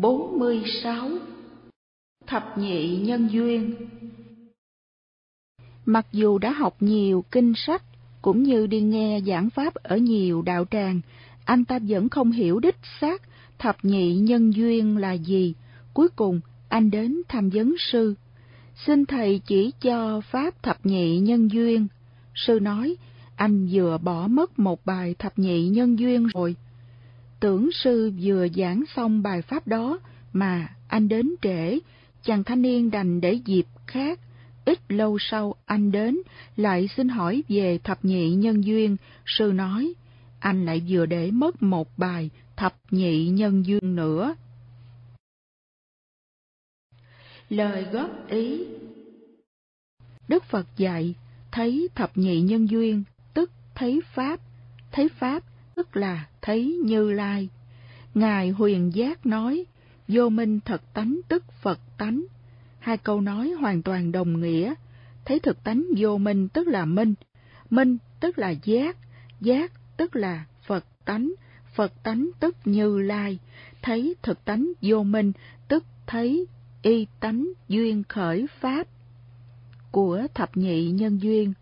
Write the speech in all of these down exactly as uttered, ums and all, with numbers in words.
bốn mươi sáu. Thập nhị nhân duyên. Mặc dù đã học nhiều kinh sách, cũng như đi nghe giảng pháp ở nhiều đạo tràng, anh ta vẫn không hiểu đích xác thập nhị nhân duyên là gì. Cuối cùng, anh đến tham vấn sư. Xin thầy chỉ cho pháp thập nhị nhân duyên. Sư nói, anh vừa bỏ mất một bài thập nhị nhân duyên rồi. Tưởng sư vừa giảng xong bài pháp đó mà anh đến trễ, chàng thanh niên đành để dịp khác. Ít lâu sau anh đến, lại xin hỏi về thập nhị nhân duyên. Sư nói, anh lại vừa để mất một bài thập nhị nhân duyên nữa. Lời góp ý. Đức Phật dạy, thấy thập nhị nhân duyên, tức thấy Pháp. Thấy Pháp, tức là thấy Như Lai. Ngài Huyền Giác nói, vô minh thật tánh tức Phật tánh. Hai câu nói hoàn toàn đồng nghĩa. Thấy thực tánh vô minh tức là minh. Minh tức là giác. Giác tức là Phật tánh. Phật tánh tức Như Lai. Thấy thực tánh vô minh tức thấy y tánh duyên khởi Pháp của thập nhị nhân duyên.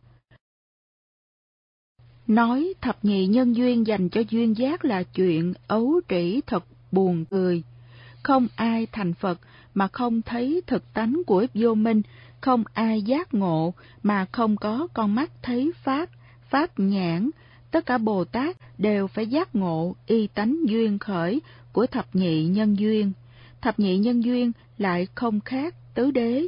Nói thập nhị nhân duyên dành cho duyên giác là chuyện ấu trĩ thật buồn cười. Không ai thành Phật mà không thấy thực tánh của vô minh, không ai giác ngộ mà không có con mắt thấy Pháp, Pháp nhãn. Tất cả Bồ Tát đều phải giác ngộ y tánh duyên khởi của thập nhị nhân duyên. Thập nhị nhân duyên lại không khác tứ đế.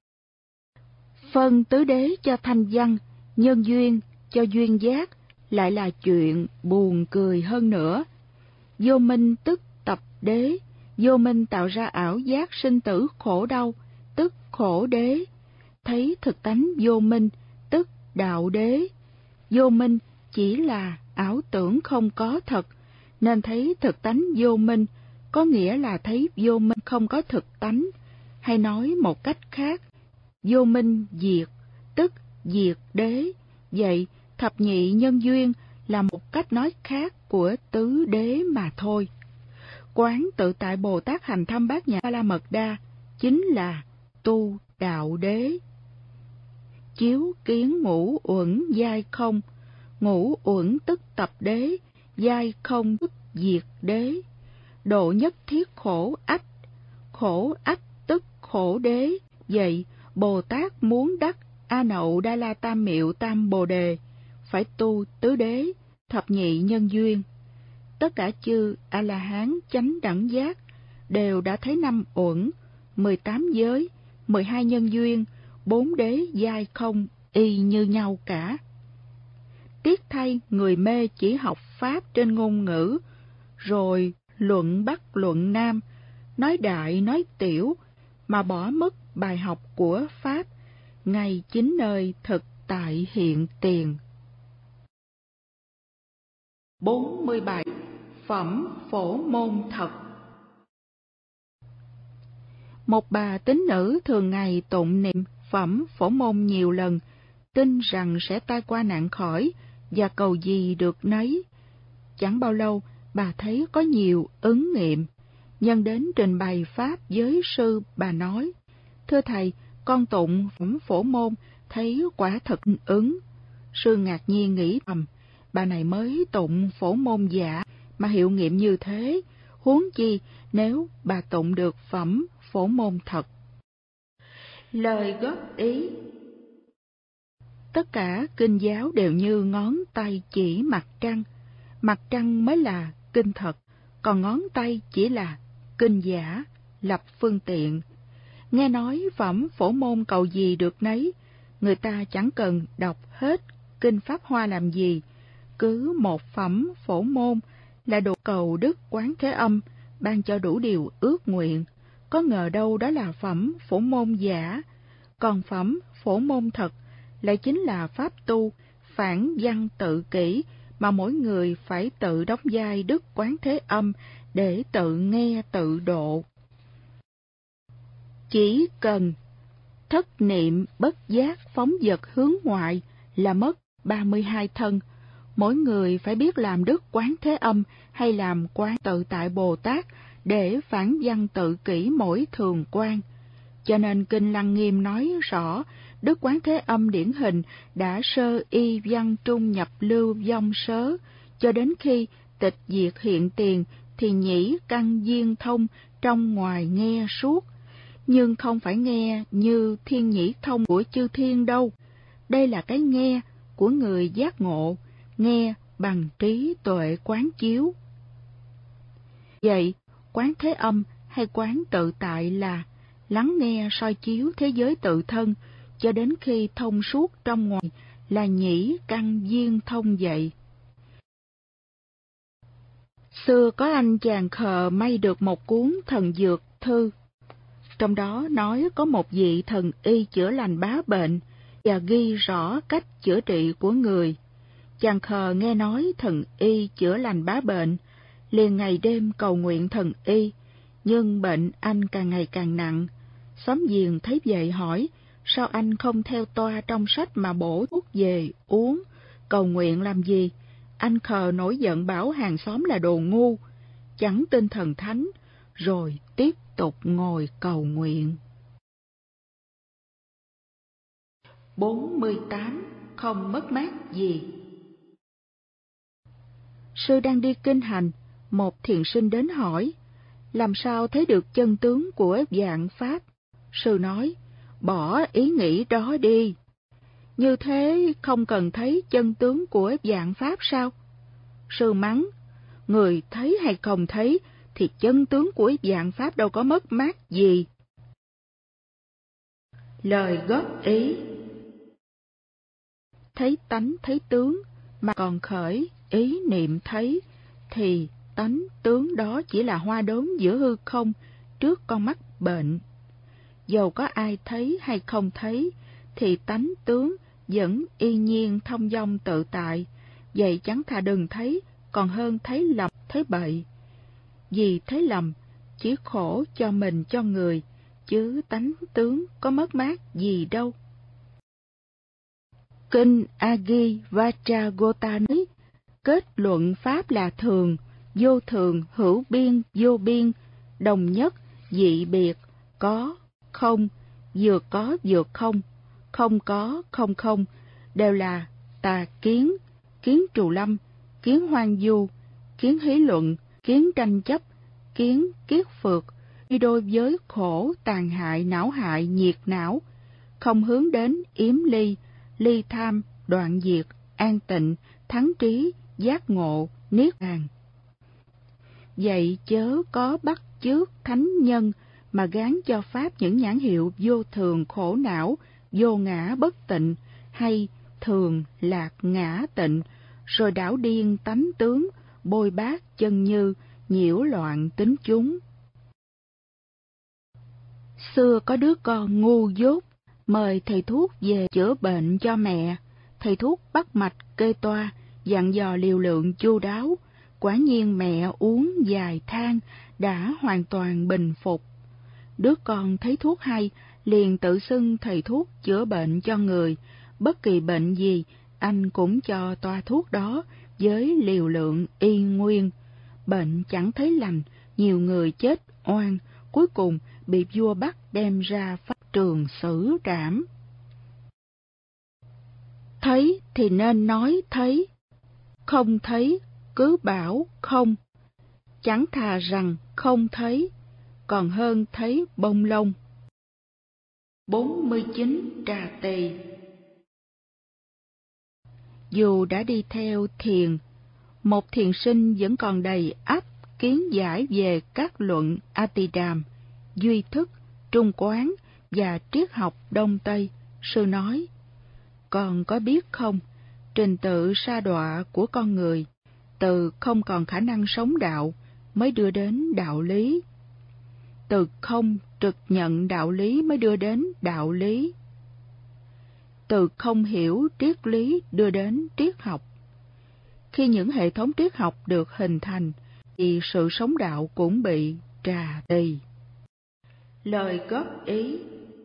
Phân tứ đế cho thanh văn, nhân duyên cho duyên giác lại là chuyện buồn cười hơn nữa. Vô minh tức tập đế, vô minh tạo ra ảo giác sinh tử khổ đau, tức khổ đế. Thấy thực tánh vô minh, tức đạo đế. Vô minh chỉ là ảo tưởng không có thật, nên thấy thực tánh vô minh, có nghĩa là thấy vô minh không có thực tánh. Hay nói một cách khác, vô minh diệt, tức diệt đế. Vậy, thập nhị nhân duyên là một cách nói khác của tứ đế mà thôi. Quán tự tại Bồ Tát hành thâm bát nhã ba la mật đa chính là tu đạo đế. Chiếu kiến ngũ uẩn giai không, ngũ uẩn tức tập đế, giai không tức diệt đế. Độ nhất thiết khổ ách, khổ ách tức khổ đế. Vậy Bồ Tát muốn đắc A Nậu Đa La Tam Miệu Tam Bồ Đề, phải tu tứ đế, thập nhị nhân duyên. Tất cả chư A-la-hán chánh đẳng giác đều đã thấy năm uẩn, mười tám giới, mười hai nhân duyên, bốn đế giai không y như nhau cả. Tiếc thay người mê chỉ học Pháp trên ngôn ngữ, rồi luận Bắc luận Nam, nói đại nói tiểu, mà bỏ mất bài học của Pháp, ngay chính nơi thực tại hiện tiền. bốn mươi bảy. Phẩm phổ môn thật. Một bà tín nữ thường ngày tụng niệm phẩm phổ môn nhiều lần, tin rằng sẽ tai qua nạn khỏi và cầu gì được nấy. Chẳng bao lâu, bà thấy có nhiều ứng nghiệm. Nhân đến trình bày pháp với sư, bà nói, thưa thầy, con tụng phẩm phổ môn thấy quả thật ứng. Sư ngạc nhiên nghĩ thầm, bà này mới tụng phổ môn giả mà hiệu nghiệm như thế, huống chi nếu bà tụng được phẩm phổ môn thật. Lời góp ý. Tất cả kinh giáo đều như ngón tay chỉ mặt trăng. Mặt trăng mới là kinh thật, còn ngón tay chỉ là kinh giả, lập phương tiện. Nghe nói phẩm phổ môn cầu gì được nấy, người ta chẳng cần đọc hết kinh Pháp Hoa làm gì, cứ một phẩm phổ môn là độ cầu Đức Quán Thế Âm ban cho đủ điều ước nguyện. Có ngờ đâu đó là phẩm phổ môn giả, còn phẩm phổ môn thật lại chính là pháp tu phản văn tự kỷ mà mỗi người phải tự đóng vai Đức Quán Thế Âm để tự nghe tự độ. Chỉ cần thất niệm bất giác phóng dật hướng ngoại là mất ba mươi hai thân. Mỗi người phải biết làm Đức Quán Thế Âm hay làm Quán Tự Tại Bồ Tát để phản văn tự kỷ mỗi thường quan. Cho nên Kinh Lăng Nghiêm nói rõ, Đức Quán Thế Âm điển hình đã sơ y văn trung nhập lưu vong sớ, cho đến khi tịch diệt hiện tiền thì nhĩ căn duyên thông, trong ngoài nghe suốt. Nhưng không phải nghe như thiên nhĩ thông của chư thiên đâu. Đây là cái nghe của người giác ngộ, nghe bằng trí tuệ quán chiếu. Vậy, quán Thế Âm hay quán tự tại là lắng nghe soi chiếu thế giới tự thân, cho đến khi thông suốt trong ngoài, là nhĩ căn duyên thông vậy. Xưa có anh chàng khờ may được một cuốn thần dược thư. Trong đó nói có một vị thần y chữa lành bá bệnh và ghi rõ cách chữa trị của người. Chàng khờ nghe nói thần y chữa lành bá bệnh, liền ngày đêm cầu nguyện thần y, nhưng bệnh anh càng ngày càng nặng. Xóm giềng thấy vậy hỏi, sao anh không theo toa trong sách mà bổ thuốc về uống, cầu nguyện làm gì? Anh khờ nổi giận bảo hàng xóm là đồ ngu, chẳng tin thần thánh, rồi tiếp tục ngồi cầu nguyện. bốn mươi tám. Không mất mát gì. Sư đang đi kinh hành, một thiền sinh đến hỏi, làm sao thấy được chân tướng của vạn pháp? Sư nói, bỏ ý nghĩ đó đi. Như thế không cần thấy chân tướng của vạn pháp sao? Sư mắng, người thấy hay không thấy thì chân tướng của vạn pháp đâu có mất mát gì. Lời góp ý. Thấy tánh thấy tướng mà còn khởi ý niệm thấy, thì tánh tướng đó chỉ là hoa đốm giữa hư không trước con mắt bệnh. Dầu có ai thấy hay không thấy, thì tánh tướng vẫn y nhiên thông dong tự tại. Vậy chẳng thà đừng thấy, còn hơn thấy lầm, thấy bậy. Vì thấy lầm, chỉ khổ cho mình cho người, chứ tánh tướng có mất mát gì đâu. Kinh Agi Vajragota nói, kết luận pháp là thường, vô thường, hữu biên, vô biên, đồng nhất, dị biệt, có, không, vừa có vừa không, không có, không không, đều là tà kiến, kiến trù lâm, kiến hoang du, kiến hí luận, kiến tranh chấp, kiến kiết phược, đi đôi với khổ, tàn hại, não hại, nhiệt não, không hướng đến yếm ly, ly tham, đoạn diệt, an tịnh, thắng trí, giác ngộ, niết bàn. Vậy chớ có bắt chước thánh nhân mà gán cho pháp những nhãn hiệu vô thường, khổ não, vô ngã, bất tịnh, hay thường, lạc, ngã, tịnh, rồi đảo điên tánh tướng, bôi bác chân như, nhiễu loạn tính chúng. Xưa có đứa con ngu dốt, mời thầy thuốc về chữa bệnh cho mẹ. Thầy thuốc bắt mạch kê toa, dặn dò liều lượng chu đáo. Quả nhiên mẹ uống vài thang đã hoàn toàn bình phục. Đứa con thấy thuốc hay, liền tự xưng thầy thuốc chữa bệnh cho người. Bất kỳ bệnh gì, anh cũng cho toa thuốc đó với liều lượng y nguyên. Bệnh chẳng thấy lành, nhiều người chết oan, cuối cùng bị vua bắt đem ra pháp trường xử trảm. Thấy thì nên nói thấy, không thấy cứ bảo không. Chẳng thà rằng không thấy, còn hơn thấy bông lông. bốn mươi chín. Trà tỳ. Dù đã đi theo thiền, một thiền sinh vẫn còn đầy ắp kiến giải về các luận Atidam, duy thức, trung quán và triết học Đông Tây. Sư nói, con có biết không, trình tự sa đọa của con người, từ không còn khả năng sống đạo mới đưa đến đạo lý. Từ không trực nhận đạo lý mới đưa đến đạo lý. Từ không hiểu triết lý đưa đến triết học. Khi những hệ thống triết học được hình thành, thì sự sống đạo cũng bị trà tỳ. Lời góp ý.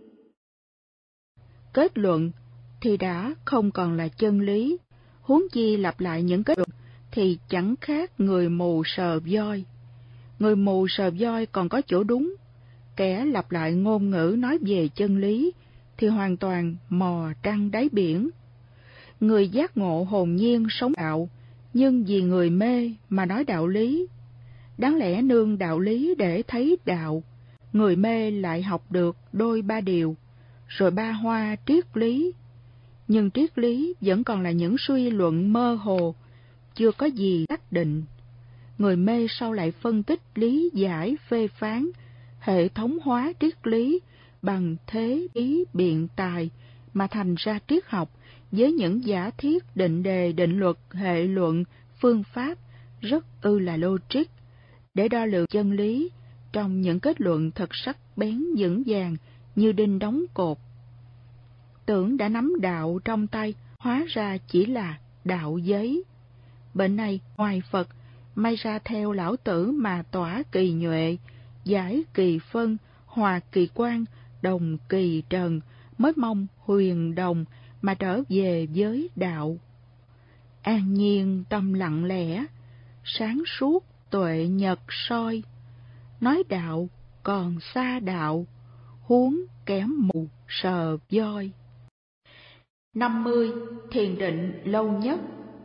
Kết luận thì đã không còn là chân lý, huống chi lặp lại những kết luận thì chẳng khác người mù sờ voi. Người mù sờ voi còn có chỗ đúng, kẻ lặp lại ngôn ngữ nói về chân lý thì hoàn toàn mò trăng đáy biển. Người giác ngộ hồn nhiên sống đạo, nhưng vì người mê mà nói đạo lý. Đáng lẽ nương đạo lý để thấy đạo, người mê lại học được đôi ba điều, rồi ba hoa triết lý. Nhưng triết lý vẫn còn là những suy luận mơ hồ, chưa có gì xác định. Người mê sau lại phân tích lý giải phê phán, hệ thống hóa triết lý bằng thế ý biện tài mà thành ra triết học với những giả thiết định đề định luật hệ luận phương pháp rất ư là logic để đo lường chân lý trong những kết luận thật sắc bén vững vàng như đinh đóng cột. Tưởng đã nắm đạo trong tay, hóa ra chỉ là đạo giấy. Bệnh này ngoài Phật, may ra theo lão tử mà tỏa kỳ nhuệ, giải kỳ phân, hòa kỳ quan, đồng kỳ trần, mới mong huyền đồng mà trở về với đạo. An nhiên tâm lặng lẽ, sáng suốt tuệ nhật soi, nói đạo còn xa đạo, huống kẻ mù sờ voi. năm mươi. Thiền định lâu nhất.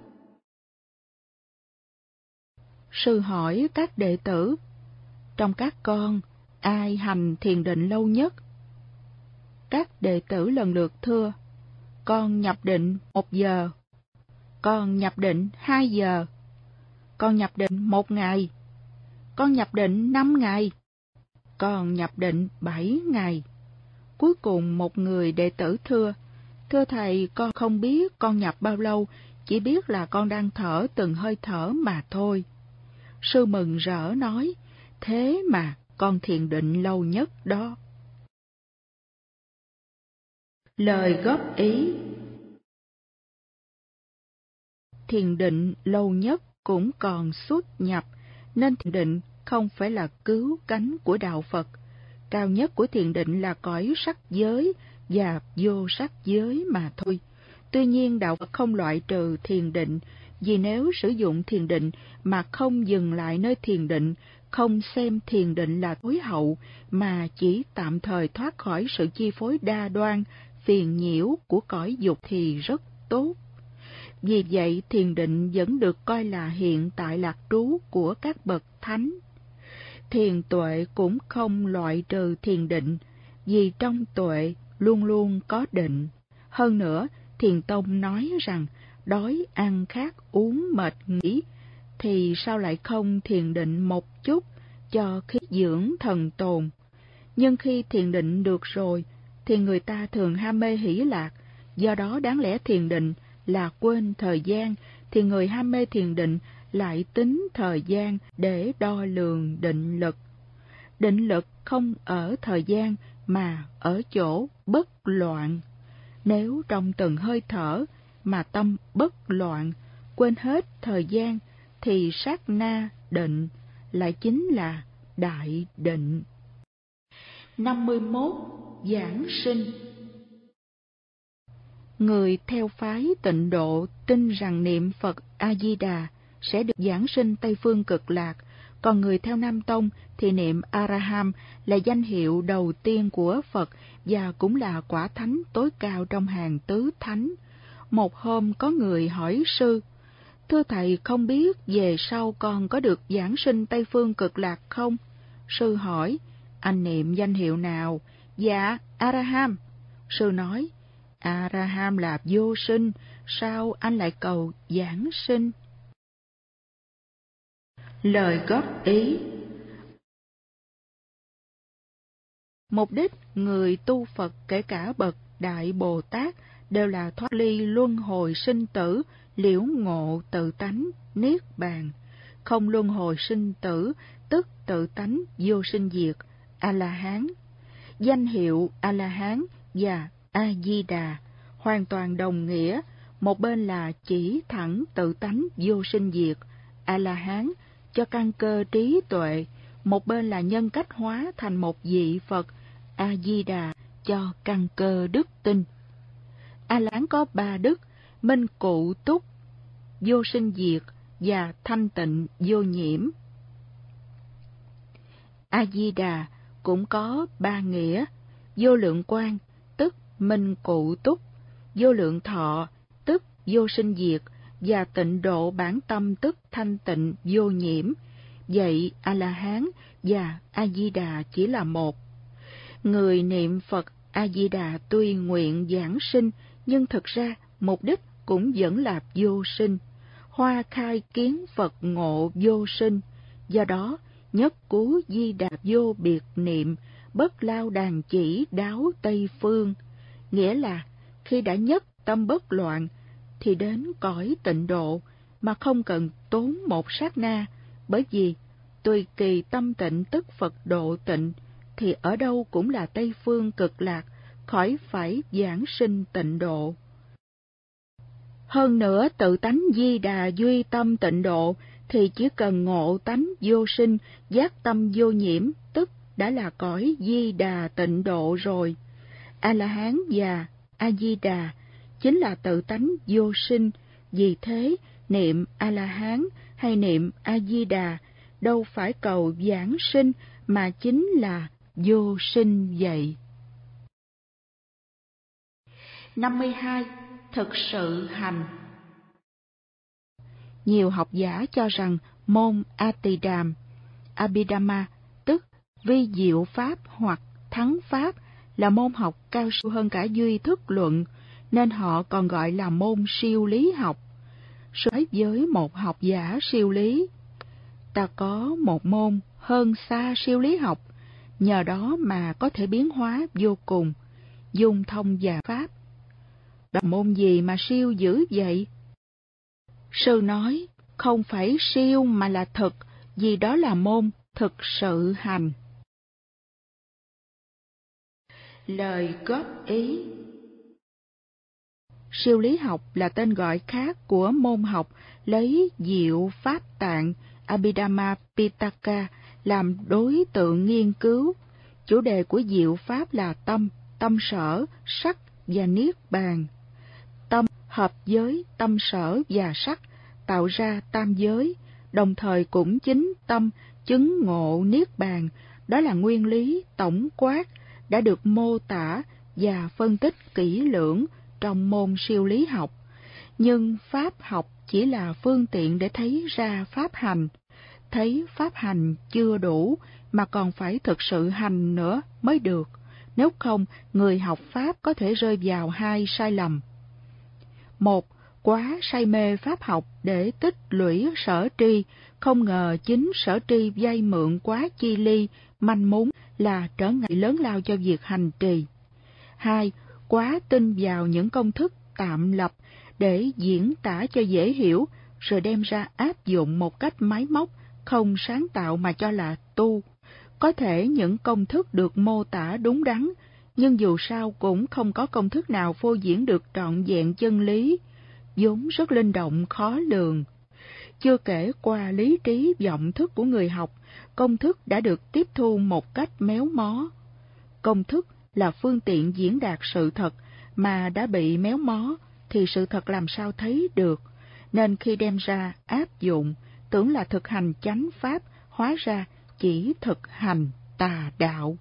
Sư hỏi các đệ tử, trong các con, ai hành thiền định lâu nhất? Các đệ tử lần lượt thưa, con nhập định một giờ, con nhập định hai giờ, con nhập định một ngày, con nhập định năm ngày, con nhập định bảy ngày. Cuối cùng một người đệ tử thưa, thưa thầy, con không biết con nhập bao lâu, chỉ biết là con đang thở từng hơi thở mà thôi. Sư mừng rỡ nói, thế mà con thiền định lâu nhất đó. Lời góp ý. Thiền định lâu nhất cũng còn xuất nhập, nên thiền định không phải là cứu cánh của đạo Phật. Cao nhất của thiền định là cõi sắc giới và vô sắc giới mà thôi. Tuy nhiên đạo Phật không loại trừ thiền định, vì nếu sử dụng thiền định mà không dừng lại nơi thiền định, không xem thiền định là tối hậu, mà chỉ tạm thời thoát khỏi sự chi phối đa đoan, phiền nhiễu của cõi dục thì rất tốt. Vì vậy thiền định vẫn được coi là hiện tại lạc trú của các bậc thánh. Thiền tuệ cũng không loại trừ thiền định, vì trong tuệ luôn luôn có định. Hơn nữa, Thiền Tông nói rằng đói ăn khát uống mệt nghỉ, thì sao lại không thiền định một chút cho khí dưỡng thần tồn. Nhưng khi thiền định được rồi, thì người ta thường ham mê hỷ lạc, do đó đáng lẽ thiền định là quên thời gian, thì người ham mê thiền định lại tính thời gian để đo lường định lực. Định lực không ở thời gian mà ở chỗ bất loạn. Nếu trong từng hơi thở mà tâm bất loạn, quên hết thời gian, thì sát na định lại chính là đại định. năm mươi mốt. Giảng sinh. Người theo phái Tịnh Độ tin rằng niệm Phật A-di-đà sẽ được giảng sinh Tây Phương Cực Lạc, còn người theo Nam Tông thì niệm A-ra-ham là danh hiệu đầu tiên của Phật và cũng là quả thánh tối cao trong hàng tứ thánh. Một hôm có người hỏi sư, thưa thầy, không biết về sau con có được giảng sinh Tây Phương Cực Lạc không? Sư hỏi, anh niệm danh hiệu nào? Dạ, A-ra-ham. Sư nói, A-ra-ham là vô sinh, sao anh lại cầu giảng sinh? Lời góp ý. Mục đích người tu Phật kể cả bậc Đại Bồ Tát đều là thoát ly luân hồi sinh tử, liễu ngộ tự tánh, niết bàn. Không luân hồi sinh tử, tức tự tánh vô sinh diệt, A-la-hán. Danh hiệu A-la-hán và A-di-đà hoàn toàn đồng nghĩa, một bên là chỉ thẳng tự tánh vô sinh diệt, A-la-hán, cho căn cơ trí tuệ, một bên là nhân cách hóa thành một vị Phật, A-di-đà, cho căn cơ đức tin. A-la-hán có ba đức: minh cụ túc, vô sinh diệt và thanh tịnh vô nhiễm. A-di-đà cũng có ba nghĩa: vô lượng quang, tức minh cụ túc; vô lượng thọ, tức vô sinh diệt; và tịnh độ bản tâm, tức thanh tịnh vô nhiễm. Vậy A-la-hán và A-di-đà chỉ là một. Người niệm Phật A-di-đà tuy nguyện giảng sinh, nhưng thực ra mục đích cũng vẫn là vô sinh. Hoa khai kiến Phật ngộ vô sinh, do đó nhất cú di đà vô biệt niệm, bất lao đàn chỉ đáo Tây phương. Nghĩa là khi đã nhất tâm bất loạn thì đến cõi tịnh độ mà không cần tốn một sát na, bởi vì tùy kỳ tâm tịnh tức Phật độ tịnh, thì ở đâu cũng là Tây phương cực lạc, khỏi phải giảng sinh tịnh độ. Hơn nữa, tự tánh di đà duy tâm tịnh độ thì chỉ cần ngộ tánh vô sinh, giác tâm vô nhiễm, tức đã là cõi di đà tịnh độ rồi. A-la-hán và A-di-đà chính là tự tánh vô sinh, vì thế niệm A-la-hán hay niệm A-di-đà đâu phải cầu giảng sinh mà chính là vô sinh vậy. năm mươi hai. Thực sự hành. Nhiều học giả cho rằng môn A-tỳ-đàm, Abhidhamma, tức vi diệu pháp hoặc thắng pháp, là môn học cao siêu hơn cả duy thức luận, nên họ còn gọi là môn siêu lý học. So với một học giả siêu lý, ta có một môn hơn xa siêu lý học, nhờ đó mà có thể biến hóa vô cùng, dung thông và pháp. Đó là môn gì mà siêu dữ vậy? Sư nói không phải siêu mà là thực, vì đó là môn thực sự hành. Lời góp ý. Siêu lý học là tên gọi khác của môn học lấy diệu pháp tạng Abhidhamma Pitaka làm đối tượng nghiên cứu. Chủ đề của diệu pháp là tâm, tâm sở, sắc và niết bàn. Tâm hợp với tâm sở và sắc tạo ra tam giới, đồng thời cũng chính tâm chứng ngộ niết bàn. Đó là nguyên lý tổng quát đã được mô tả và phân tích kỹ lưỡng trong môn siêu lý học. Nhưng pháp học chỉ là phương tiện để thấy ra pháp hành. Thấy pháp hành chưa đủ mà còn phải thực sự hành nữa mới được. Nếu không, người học pháp có thể rơi vào hai sai lầm. Một, quá say mê pháp học để tích lũy sở tri, không ngờ chính sở tri vay mượn quá chi ly, manh mún là trở ngại lớn lao cho việc hành trì. Hai, quá tin vào những công thức tạm lập để diễn tả cho dễ hiểu, rồi đem ra áp dụng một cách máy móc, không sáng tạo mà cho là tu. Có thể những công thức được mô tả đúng đắn, nhưng dù sao cũng không có công thức nào phô diễn được trọn vẹn chân lý, vốn rất linh động khó lường. Chưa kể qua lý trí vọng thức của người học, công thức đã được tiếp thu một cách méo mó. Công thức là phương tiện diễn đạt sự thật, mà đã bị méo mó thì sự thật làm sao thấy được, nên khi đem ra áp dụng, tưởng là thực hành chánh pháp, hóa ra chỉ thực hành tà đạo.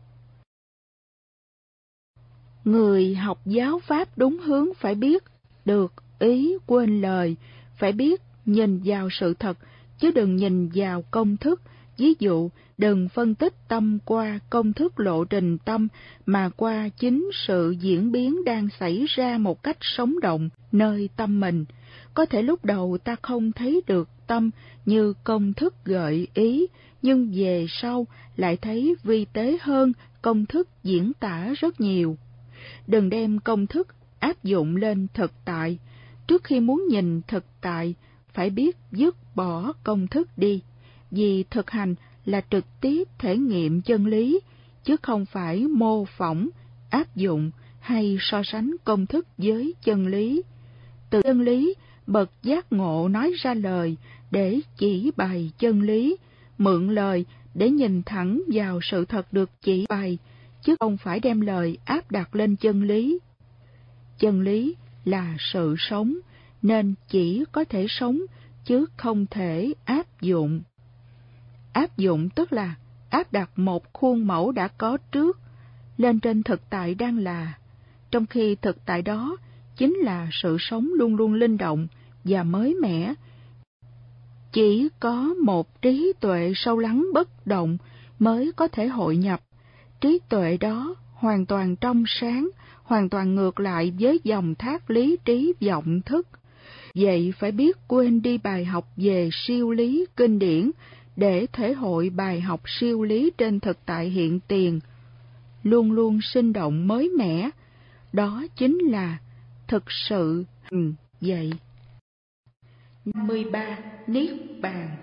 Người học giáo pháp đúng hướng phải biết được ý quên lời, phải biết nhìn vào sự thật, chứ đừng nhìn vào công thức. Ví dụ, đừng phân tích tâm qua công thức lộ trình tâm, mà qua chính sự diễn biến đang xảy ra một cách sống động nơi tâm mình. Có thể lúc đầu ta không thấy được tâm như công thức gợi ý, nhưng về sau lại thấy vi tế hơn công thức diễn tả rất nhiều. Đừng đem công thức áp dụng lên thực tại. Trước khi muốn nhìn thực tại, phải biết dứt bỏ công thức đi, vì thực hành là trực tiếp thể nghiệm chân lý, chứ không phải mô phỏng, áp dụng hay so sánh công thức với chân lý. Từ chân lý, bậc giác ngộ nói ra lời để chỉ bày chân lý, mượn lời để nhìn thẳng vào sự thật được chỉ bày, chứ không phải đem lời áp đặt lên chân lý. Chân lý là sự sống, nên chỉ có thể sống, chứ không thể áp dụng. Áp dụng tức là áp đặt một khuôn mẫu đã có trước lên trên thực tại đang là, trong khi thực tại đó chính là sự sống luôn luôn linh động và mới mẻ. Chỉ có một trí tuệ sâu lắng bất động mới có thể hội nhập. Trí tuệ đó hoàn toàn trong sáng, hoàn toàn ngược lại với dòng thác lý trí vọng thức. Vậy phải biết quên đi bài học về siêu lý kinh điển để thể hội bài học siêu lý trên thực tại hiện tiền, luôn luôn sinh động mới mẻ. Đó chính là thực sự hành vậy. năm mươi ba. Niết bàn.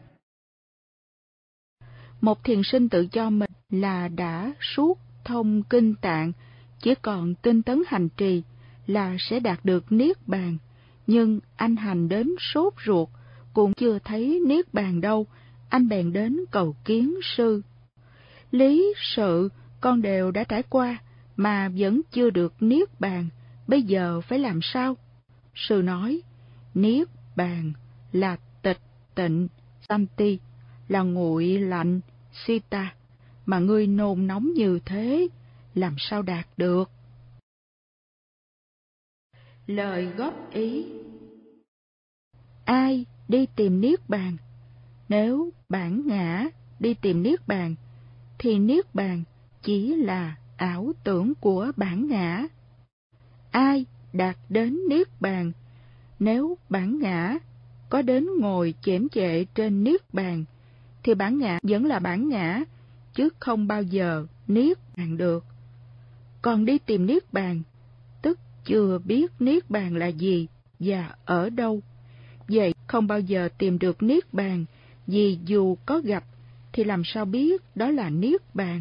Một thiền sinh tự cho mình là đã suốt thông kinh tạng, chỉ còn tinh tấn hành trì là sẽ đạt được niết bàn. Nhưng anh hành đến sốt ruột, cũng chưa thấy niết bàn đâu, anh bèn đến cầu kiến sư. Lý sự con đều đã trải qua, mà vẫn chưa được niết bàn, bây giờ phải làm sao? Sư nói, niết bàn là tịch tịnh, santi, là nguội lạnh, sita, mà ngươi nôn nóng như thế, làm sao đạt được? Lời góp ý. Ai đi tìm niết bàn? Nếu bản ngã đi tìm niết bàn, thì niết bàn chỉ là ảo tưởng của bản ngã. Ai đạt đến niết bàn? Nếu bản ngã có đến ngồi chễm chệ trên niết bàn, thì bản ngã vẫn là bản ngã, chứ không bao giờ niết bàn được. Còn đi tìm niết bàn, tức chưa biết niết bàn là gì và ở đâu. Vậy không bao giờ tìm được niết bàn, vì dù có gặp thì làm sao biết đó là niết bàn.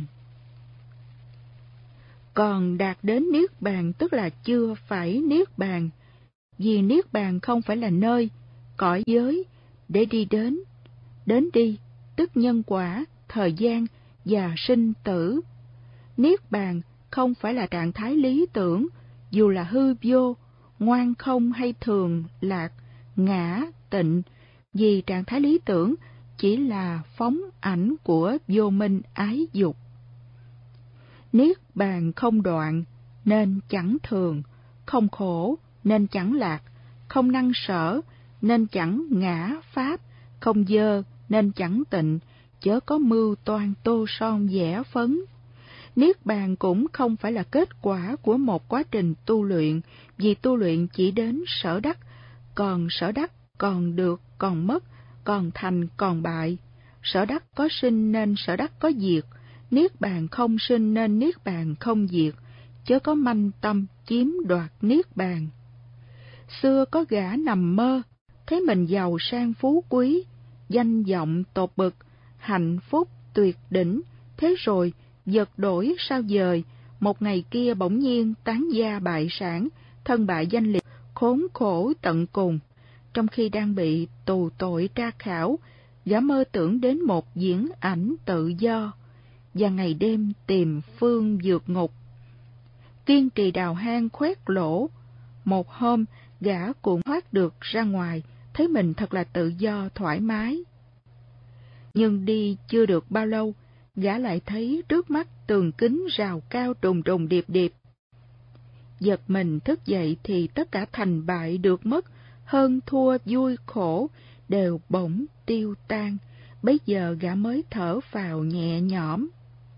Còn đạt đến niết bàn tức là chưa phải niết bàn, vì niết bàn không phải là nơi, cõi giới để đi đến. Đến đi tức nhân quả, thời gian và sinh tử. Niết bàn không phải là trạng thái lý tưởng, dù là hư vô, ngoan không hay thường, lạc, ngã, tịnh, vì trạng thái lý tưởng chỉ là phóng ảnh của vô minh ái dục. Niết bàn không đoạn nên chẳng thường, không khổ nên chẳng lạc, không năng sở nên chẳng ngã pháp, không dơ nên chẳng tịnh, chớ có mưu toan tô son vẽ phấn. Niết bàn cũng không phải là kết quả của một quá trình tu luyện, vì tu luyện chỉ đến sở đắc, còn sở đắc còn được còn mất, còn thành còn bại. Sở đắc có sinh nên sở đắc có diệt, niết bàn không sinh nên niết bàn không diệt, chớ có manh tâm chiếm đoạt niết bàn. Xưa có gã nằm mơ, thấy mình giàu sang phú quý, danh vọng tột bực, hạnh phúc tuyệt đỉnh, thế rồi vật đổi sao dời, một ngày kia bỗng nhiên tán gia bại sản, thân bại danh liệt, khốn khổ tận cùng. Trong khi đang bị tù tội tra khảo, gã mơ tưởng đến một diễn ảnh tự do, và ngày đêm tìm phương vượt ngục. Kiên trì đào hang khoét lỗ, một hôm gã cũng thoát được ra ngoài, thấy mình thật là tự do thoải mái. Nhưng đi chưa được bao lâu, gã lại thấy trước mắt tường kính rào cao trùng trùng điệp điệp. Giật mình thức dậy thì tất cả thành bại được mất, hơn thua vui khổ đều bỗng tiêu tan. Bấy giờ gã mới thở phào nhẹ nhõm.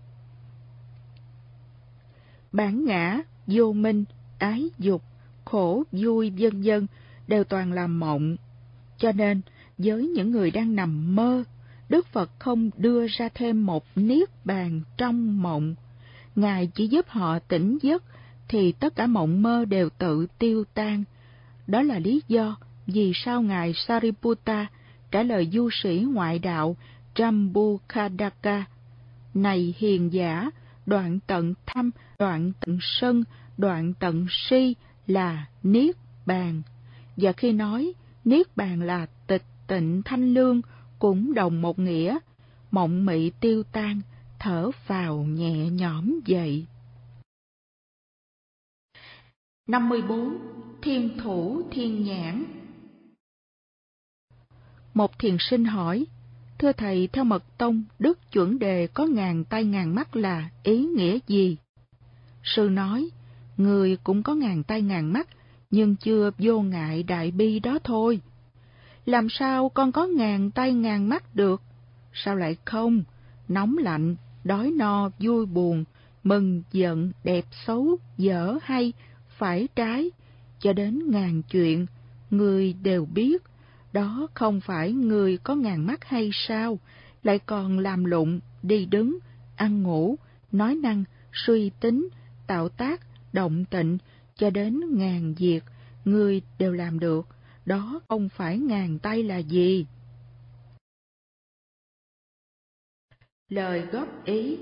Bản ngã, vô minh, ái dục, khổ vui vân vân đều toàn là mộng. Cho nên với những người đang nằm mơ, Đức Phật không đưa ra thêm một niết bàn trong mộng. Ngài chỉ giúp họ tỉnh giấc thì tất cả mộng mơ đều tự tiêu tan. Đó là lý do vì sao Ngài Sariputta trả lời du sĩ ngoại đạo Jambukadaka: Này hiền giả, đoạn tận tham, đoạn tận sân, đoạn tận si là niết bàn. Và khi nói niết bàn là tịch tịnh thanh lương cũng đồng một nghĩa, mộng mị tiêu tan, thở phào nhẹ nhõm vậy. năm mươi bốn. Thiên thủ thiên nhãn. Một thiền sinh hỏi, Thưa thầy, theo mật tông, đức chuẩn đề có ngàn tay ngàn mắt là ý nghĩa gì? Sư nói, người cũng có ngàn tay ngàn mắt, nhưng chưa vô ngại đại bi đó thôi. Làm sao con có ngàn tay ngàn mắt được? Sao lại không? Nóng lạnh, đói no, vui buồn, mừng, giận, đẹp, xấu, dở, hay, phải, trái, cho đến ngàn chuyện, người đều biết. Đó không phải người có ngàn mắt hay sao? Lại còn làm lụng, đi đứng, ăn ngủ, nói năng, suy tính, tạo tác, động tịnh, cho đến ngàn việc, người đều làm được. Đó không phải ngàn tay là gì? Lời góp ý.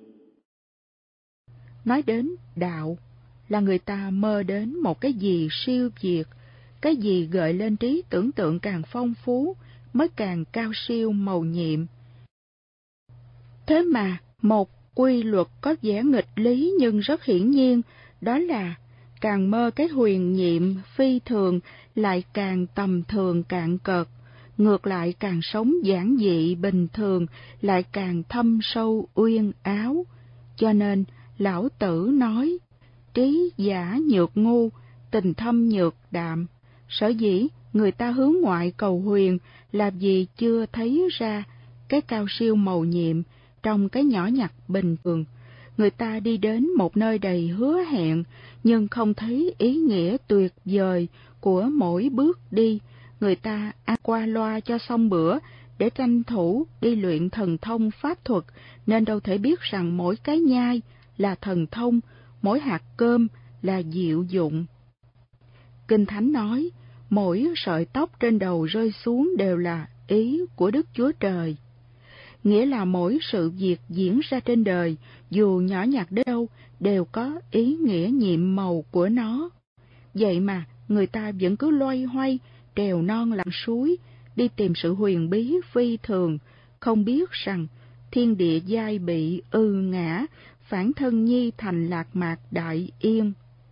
Nói đến đạo, là người ta mơ đến một cái gì siêu việt, cái gì gợi lên trí tưởng tượng càng phong phú, mới càng cao siêu mầu nhiệm. Thế mà, một quy luật có vẻ nghịch lý nhưng rất hiển nhiên, đó là càng mơ cái huyền nhiệm phi thường lại càng tầm thường cạn cợt, ngược lại càng sống giản dị bình thường lại càng thâm sâu uyên áo. Cho nên, Lão Tử nói, trí giả nhược ngu, tình thâm nhược đạm. Sở dĩ người ta hướng ngoại cầu huyền là vì chưa thấy ra cái cao siêu mầu nhiệm trong cái nhỏ nhặt bình thường. Người ta đi đến một nơi đầy hứa hẹn, nhưng không thấy ý nghĩa tuyệt vời của mỗi bước đi. Người ta ăn qua loa cho xong bữa để tranh thủ đi luyện thần thông pháp thuật, nên đâu thể biết rằng mỗi cái nhai là thần thông, mỗi hạt cơm là diệu dụng. Kinh Thánh nói, mỗi sợi tóc trên đầu rơi xuống đều là ý của Đức Chúa Trời. Nghĩa là mỗi sự việc diễn ra trên đời, dù nhỏ nhặt đến đâu, đều có ý nghĩa nhiệm màu của nó. Vậy mà, người ta vẫn cứ loay hoay, trèo non lặn suối, đi tìm sự huyền bí phi thường, không biết rằng thiên địa giai bị ư ngã, phản thân nhi thành lạc mạc đại yên.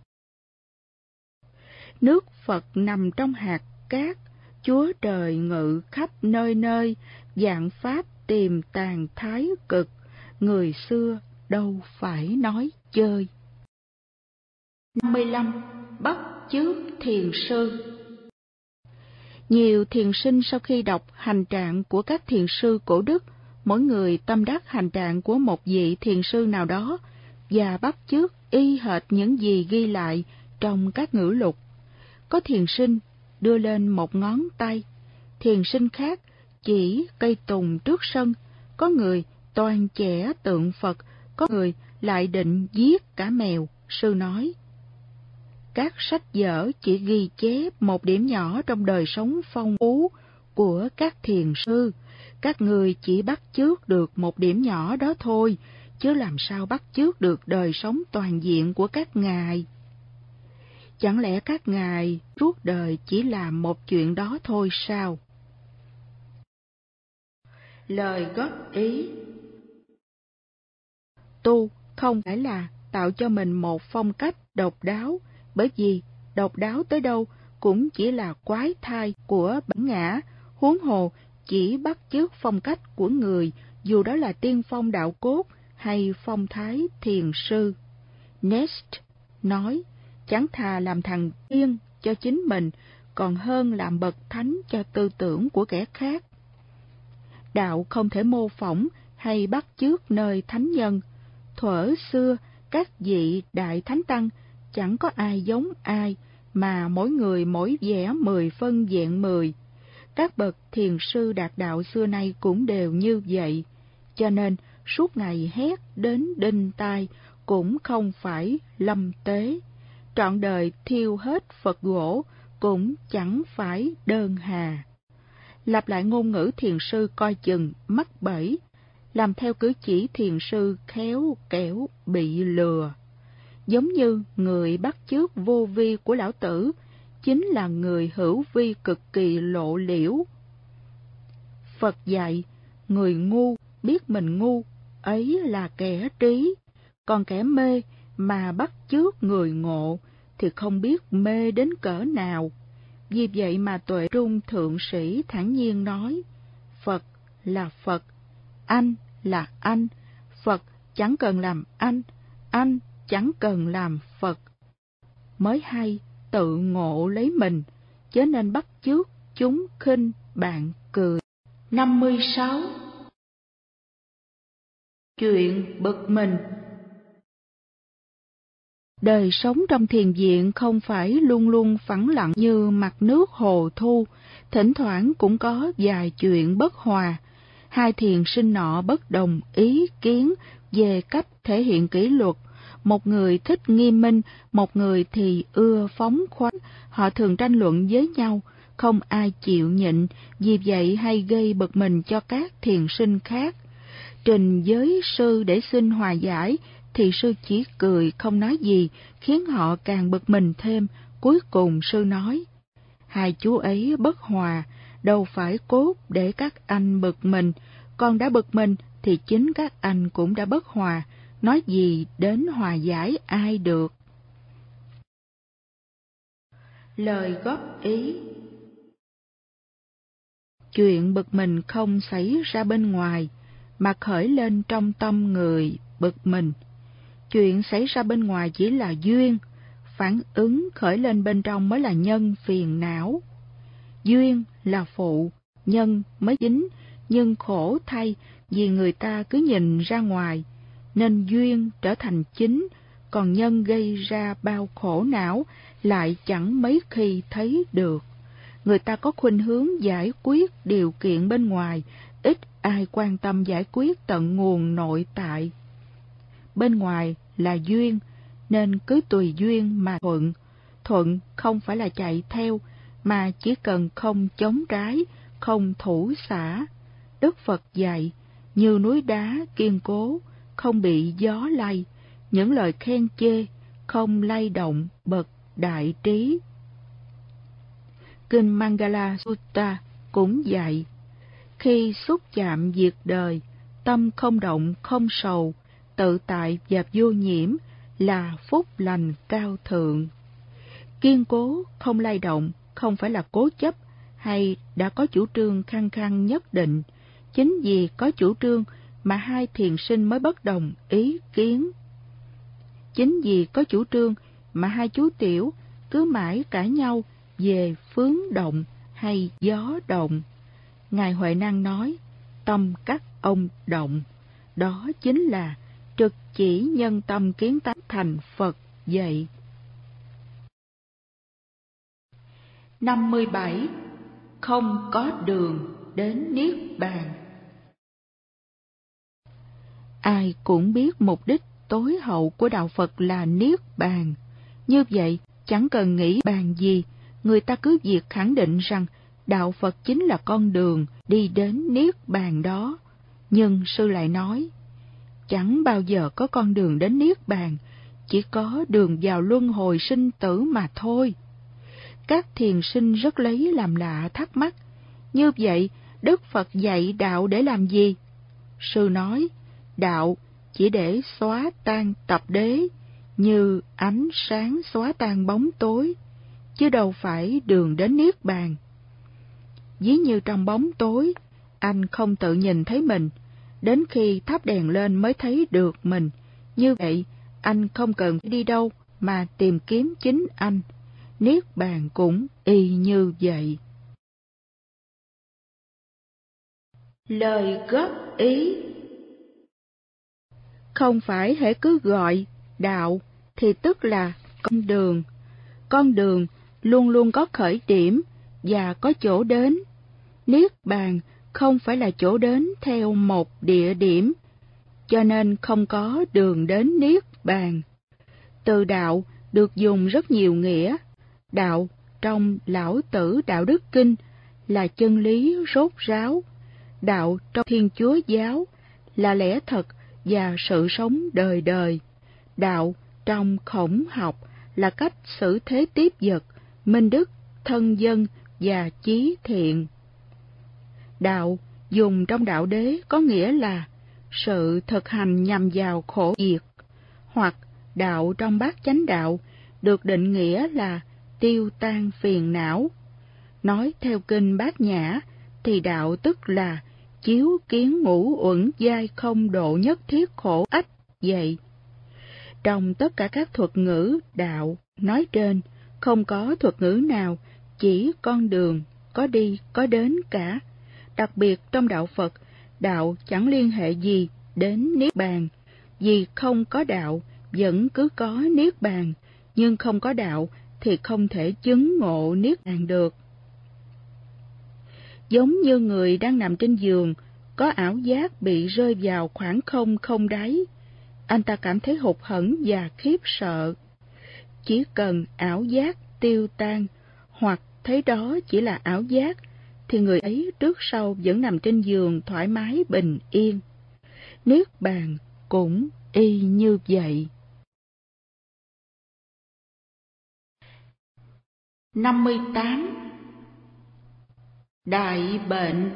Nước Phật nằm trong hạt cát, Chúa Trời ngự khắp nơi nơi, vạn pháp tìm tàn thái cực, người xưa đâu phải nói chơi. năm mươi lăm. Bắt chước thiền sư. Nhiều thiền sinh sau khi đọc hành trạng của các thiền sư cổ đức, mỗi người tâm đắc hành trạng của một vị thiền sư nào đó và bắt chước y hệt những gì ghi lại trong các ngữ lục. Có thiền sinh đưa lên một ngón tay, thiền sinh khác chỉ cây tùng trước sân, có người toàn chẻ tượng Phật, có người lại định giết cả mèo. Sư nói, các sách vở chỉ ghi chép một điểm nhỏ trong đời sống phong phú của các thiền sư. Các người chỉ bắt chước được một điểm nhỏ đó thôi, chứ làm sao bắt chước được đời sống toàn diện của các ngài. Chẳng lẽ các ngài suốt đời chỉ làm một chuyện đó thôi sao? Lời góp ý. Tu không phải là tạo cho mình một phong cách độc đáo, bởi vì độc đáo tới đâu cũng chỉ là quái thai của bản ngã, huống hồ chỉ bắt chước phong cách của người, dù đó là tiên phong đạo cốt hay phong thái thiền sư. Nest nói, chẳng thà làm thằng tiên cho chính mình, còn hơn làm bậc thánh cho tư tưởng của kẻ khác. Đạo không thể mô phỏng hay bắt chước nơi thánh nhân. Thuở xưa, các vị đại thánh tăng chẳng có ai giống ai, mà mỗi người mỗi vẻ mười phân vẹn mười. Các bậc thiền sư đạt đạo xưa nay cũng đều như vậy, cho nên suốt ngày hét đến đinh tai cũng không phải lâm tế. Trọn đời thiêu hết Phật gỗ cũng chẳng phải đơn hà. Lặp lại ngôn ngữ thiền sư coi chừng mắc bẫy, làm theo cử chỉ thiền sư khéo kẻo bị lừa. Giống như người bắt chước vô vi của Lão Tử, chính là người hữu vi cực kỳ lộ liễu. Phật dạy, người ngu biết mình ngu, ấy là kẻ trí, còn kẻ mê mà bắt chước người ngộ thì không biết mê đến cỡ nào. Vì vậy mà Tuệ Trung Thượng Sĩ thản nhiên nói, Phật là Phật, anh là anh, Phật chẳng cần làm anh, anh chẳng cần làm Phật. Mới hay tự ngộ lấy mình, chớ nên bắt chước chúng khinh bạn cười. năm mươi sáu. Chuyện bực mình. Đời sống trong thiền viện không phải luôn luôn phẳng lặng như mặt nước hồ thu, thỉnh thoảng cũng có vài chuyện bất hòa. Hai thiền sinh nọ bất đồng ý kiến về cách thể hiện kỷ luật, một người thích nghiêm minh, một người thì ưa phóng khoáng. Họ thường tranh luận với nhau, không ai chịu nhịn, vì vậy hay gây bực mình cho các thiền sinh khác. Trình với sư để xin hòa giải, thì sư chỉ cười không nói gì, khiến họ càng bực mình thêm. Cuối cùng sư nói, hai chú ấy bất hòa, đâu phải cốt để các anh bực mình, con đã bực mình thì chính các anh cũng đã bất hòa, nói gì đến hòa giải ai được. Lời góp ý. Chuyện bực mình không xảy ra bên ngoài, mà khởi lên trong tâm người bực mình. Chuyện xảy ra bên ngoài chỉ là duyên, phản ứng khởi lên bên trong mới là nhân phiền não. Duyên là phụ, nhân mới chính, nhưng khổ thay vì người ta cứ nhìn ra ngoài, nên duyên trở thành chính, còn nhân gây ra bao khổ não lại chẳng mấy khi thấy được. Người ta có khuynh hướng giải quyết điều kiện bên ngoài, ít ai quan tâm giải quyết tận nguồn nội tại. Bên ngoài là duyên, nên cứ tùy duyên mà thuận. Thuận không phải là chạy theo, mà chỉ cần không chống trái, không thủ xả. Đức Phật dạy, như núi đá kiên cố, không bị gió lay, những lời khen chê, không lay động bậc đại trí. Kinh Mangala Sutta cũng dạy, khi xúc chạm việc đời, tâm không động không sầu, tự tại và vô nhiễm là phúc lành cao thượng. Kiên cố không lay động không phải là cố chấp hay đã có chủ trương khăng khăng nhất định, chính vì có chủ trương mà hai thiền sinh mới bất đồng ý kiến. Chính vì có chủ trương mà hai chú tiểu cứ mãi cãi nhau về phướng động hay gió động. Ngài Huệ Năng nói, tâm các ông động, đó chính là trực chỉ nhân tâm kiến tánh thành Phật dạy. năm mươi bảy. Không có đường đến Niết Bàn. Ai cũng biết mục đích tối hậu của Đạo Phật là Niết Bàn. Như vậy, chẳng cần nghĩ bàn gì, người ta cứ việc khẳng định rằng Đạo Phật chính là con đường đi đến Niết Bàn đó. Nhưng sư lại nói, chẳng bao giờ có con đường đến Niết Bàn, chỉ có đường vào luân hồi sinh tử mà thôi. Các thiền sinh rất lấy làm lạ thắc mắc, như vậy Đức Phật dạy đạo để làm gì? Sư nói, đạo chỉ để xóa tan tập đế, như ánh sáng xóa tan bóng tối, chứ đâu phải đường đến Niết Bàn. Ví như trong bóng tối, anh không tự nhìn thấy mình, đến khi thắp đèn lên mới thấy được mình. Như vậy, anh không cần đi đâu mà tìm kiếm chính anh. Niết Bàn cũng y như vậy. Lời góp ý. Không phải hễ cứ gọi đạo thì tức là con đường. Con đường luôn luôn có khởi điểm và có chỗ đến. Niết Bàn không phải là chỗ đến theo một địa điểm, cho nên không có đường đến Niết Bàn. Từ đạo được dùng rất nhiều nghĩa. Đạo trong Lão Tử Đạo Đức Kinh là chân lý rốt ráo. Đạo trong Thiên Chúa Giáo là lẽ thật và sự sống đời đời. Đạo trong Khổng học là cách xử thế tiếp vật, minh đức, thân dân và chí thiện. Đạo dùng trong Đạo Đế có nghĩa là sự thực hành nhằm vào khổ diệt, hoặc đạo trong Bát Chánh Đạo được định nghĩa là tiêu tan phiền não. Nói theo kinh Bát Nhã thì đạo tức là chiếu kiến ngũ uẩn giai không độ nhất thiết khổ ách vậy. Trong tất cả các thuật ngữ đạo nói trên, không có thuật ngữ nào chỉ con đường, có đi, có đến cả. Đặc biệt trong đạo Phật, đạo chẳng liên hệ gì đến Niết Bàn, vì không có đạo vẫn cứ có Niết Bàn, nhưng không có đạo thì không thể chứng ngộ Niết Bàn được. Giống như người đang nằm trên giường, có ảo giác bị rơi vào khoảng không không đáy, anh ta cảm thấy hụt hẫng và khiếp sợ. Chỉ cần ảo giác tiêu tan, hoặc thấy đó chỉ là ảo giác, thì người ấy trước sau vẫn nằm trên giường thoải mái bình yên. Niết Bàn cũng y như vậy. năm mươi tám. Đại bệnh.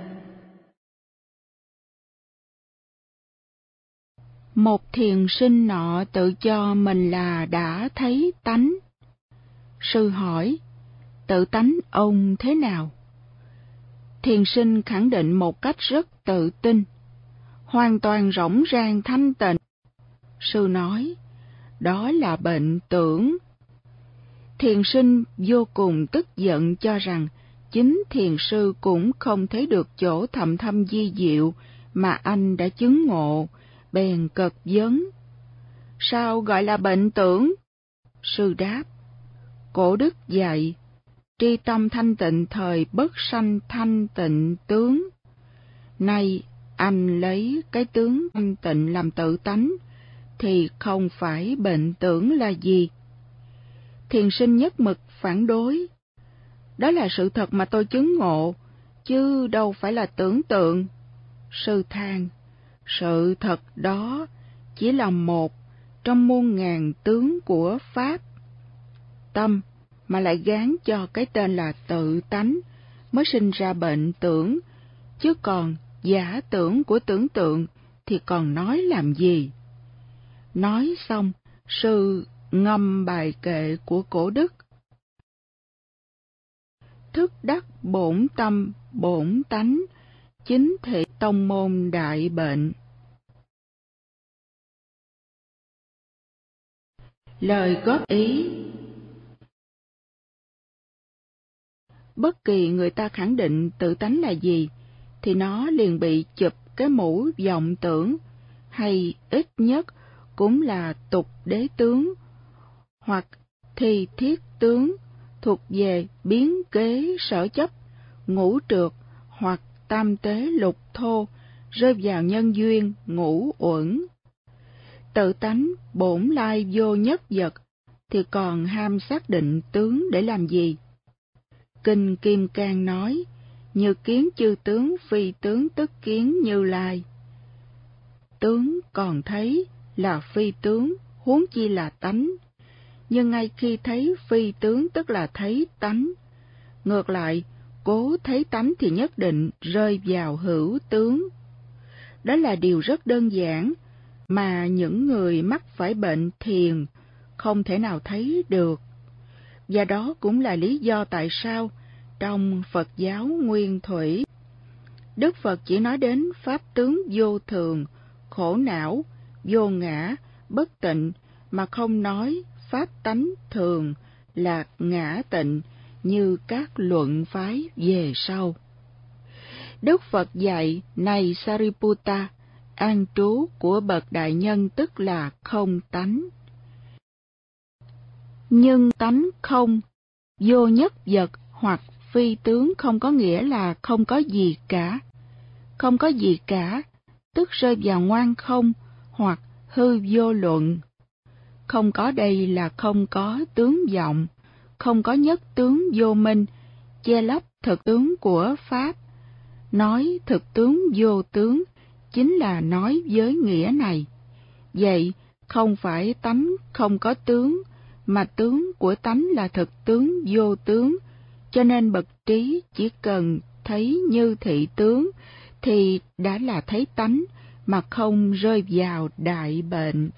Một thiền sinh nọ tự cho mình là đã thấy tánh. Sư hỏi, tự tánh ông thế nào? Thiền sinh khẳng định một cách rất tự tin, hoàn toàn rỗng rang thanh tịnh. Sư nói, đó là bệnh tưởng. Thiền sinh vô cùng tức giận cho rằng chính thiền sư cũng không thấy được chỗ thầm thâm vi diệu mà anh đã chứng ngộ, bèn cật vấn. Sao gọi là bệnh tưởng? Sư đáp, Cổ đức dạy, tri tâm thanh tịnh thời bất sanh thanh tịnh tướng. Nay anh lấy cái tướng thanh tịnh làm tự tánh, thì không phải bệnh tưởng là gì? Thiền sinh nhất mực phản đối. Đó là sự thật mà tôi chứng ngộ, chứ đâu phải là tưởng tượng. Sư than, sự thật đó chỉ là một trong muôn ngàn tướng của Pháp. Tâm mà lại gán cho cái tên là tự tánh, mới sinh ra bệnh tưởng, chứ còn giả tưởng của tưởng tượng thì còn nói làm gì? Nói xong, sư ngâm bài kệ của Cổ Đức. Thức đắc bổn tâm bổn tánh, chính thị tông môn đại bệnh. Lời góp ý. Bất kỳ người ta khẳng định tự tánh là gì, thì nó liền bị chụp cái mũ vọng tưởng, hay ít nhất cũng là tục đế tướng, hoặc thi thiết tướng, thuộc về biến kế sở chấp, ngũ trược hoặc tam tế lục thô, rơi vào nhân duyên ngũ uẩn. Tự tánh bổn lai vô nhất vật, thì còn ham xác định tướng để làm gì? Kinh Kim Cang nói, như kiến chư tướng phi tướng tức kiến Như Lai. Tướng còn thấy là phi tướng, huống chi là tánh. Nhưng ngay khi thấy phi tướng tức là thấy tánh. Ngược lại, cố thấy tánh thì nhất định rơi vào hữu tướng. Đó là điều rất đơn giản, mà những người mắc phải bệnh thiền không thể nào thấy được. Và đó cũng là lý do tại sao trong Phật giáo nguyên thủy, Đức Phật chỉ nói đến pháp tướng vô thường, khổ não, vô ngã, bất tịnh, mà không nói pháp tánh thường, lạc, ngã tịnh như các luận phái về sau. Đức Phật dạy, này Sariputta, an trú của bậc đại nhân tức là không tánh. Nhưng tánh không, vô nhất vật hoặc phi tướng không có nghĩa là không có gì cả. Không có gì cả, tức rơi vào ngoan không hoặc hư vô luận. Không có đây là không có tướng vọng, không có nhất tướng vô minh, che lấp thực tướng của Pháp. Nói thực tướng vô tướng, chính là nói với nghĩa này. Vậy, không phải tánh không có tướng, mà tướng của tánh là thực tướng vô tướng, cho nên bậc trí chỉ cần thấy như thị tướng, thì đã là thấy tánh, mà không rơi vào đại bệnh.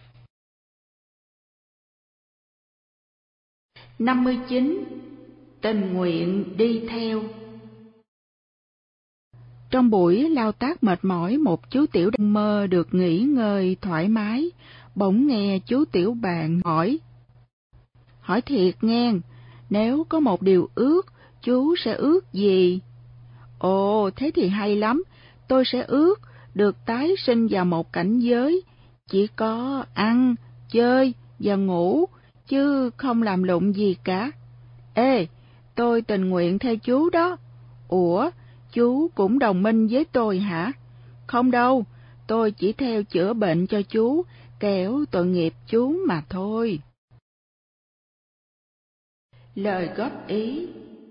năm mươi chín. Tình nguyện đi theo. Trong buổi lao tác mệt mỏi, một chú tiểu đang mơ được nghỉ ngơi thoải mái, bỗng nghe chú tiểu bạn hỏi. Hỏi thiệt nghe, nếu có một điều ước, chú sẽ ước gì? Ồ, thế thì hay lắm, tôi sẽ ước được tái sinh vào một cảnh giới, chỉ có ăn, chơi và ngủ, chứ không làm lụng gì cả. Ê, tôi tình nguyện theo chú đó. Ủa, chú cũng đồng minh với tôi hả? Không đâu, tôi chỉ theo chữa bệnh cho chú, kẻo tội nghiệp chú mà thôi. Lời góp ý.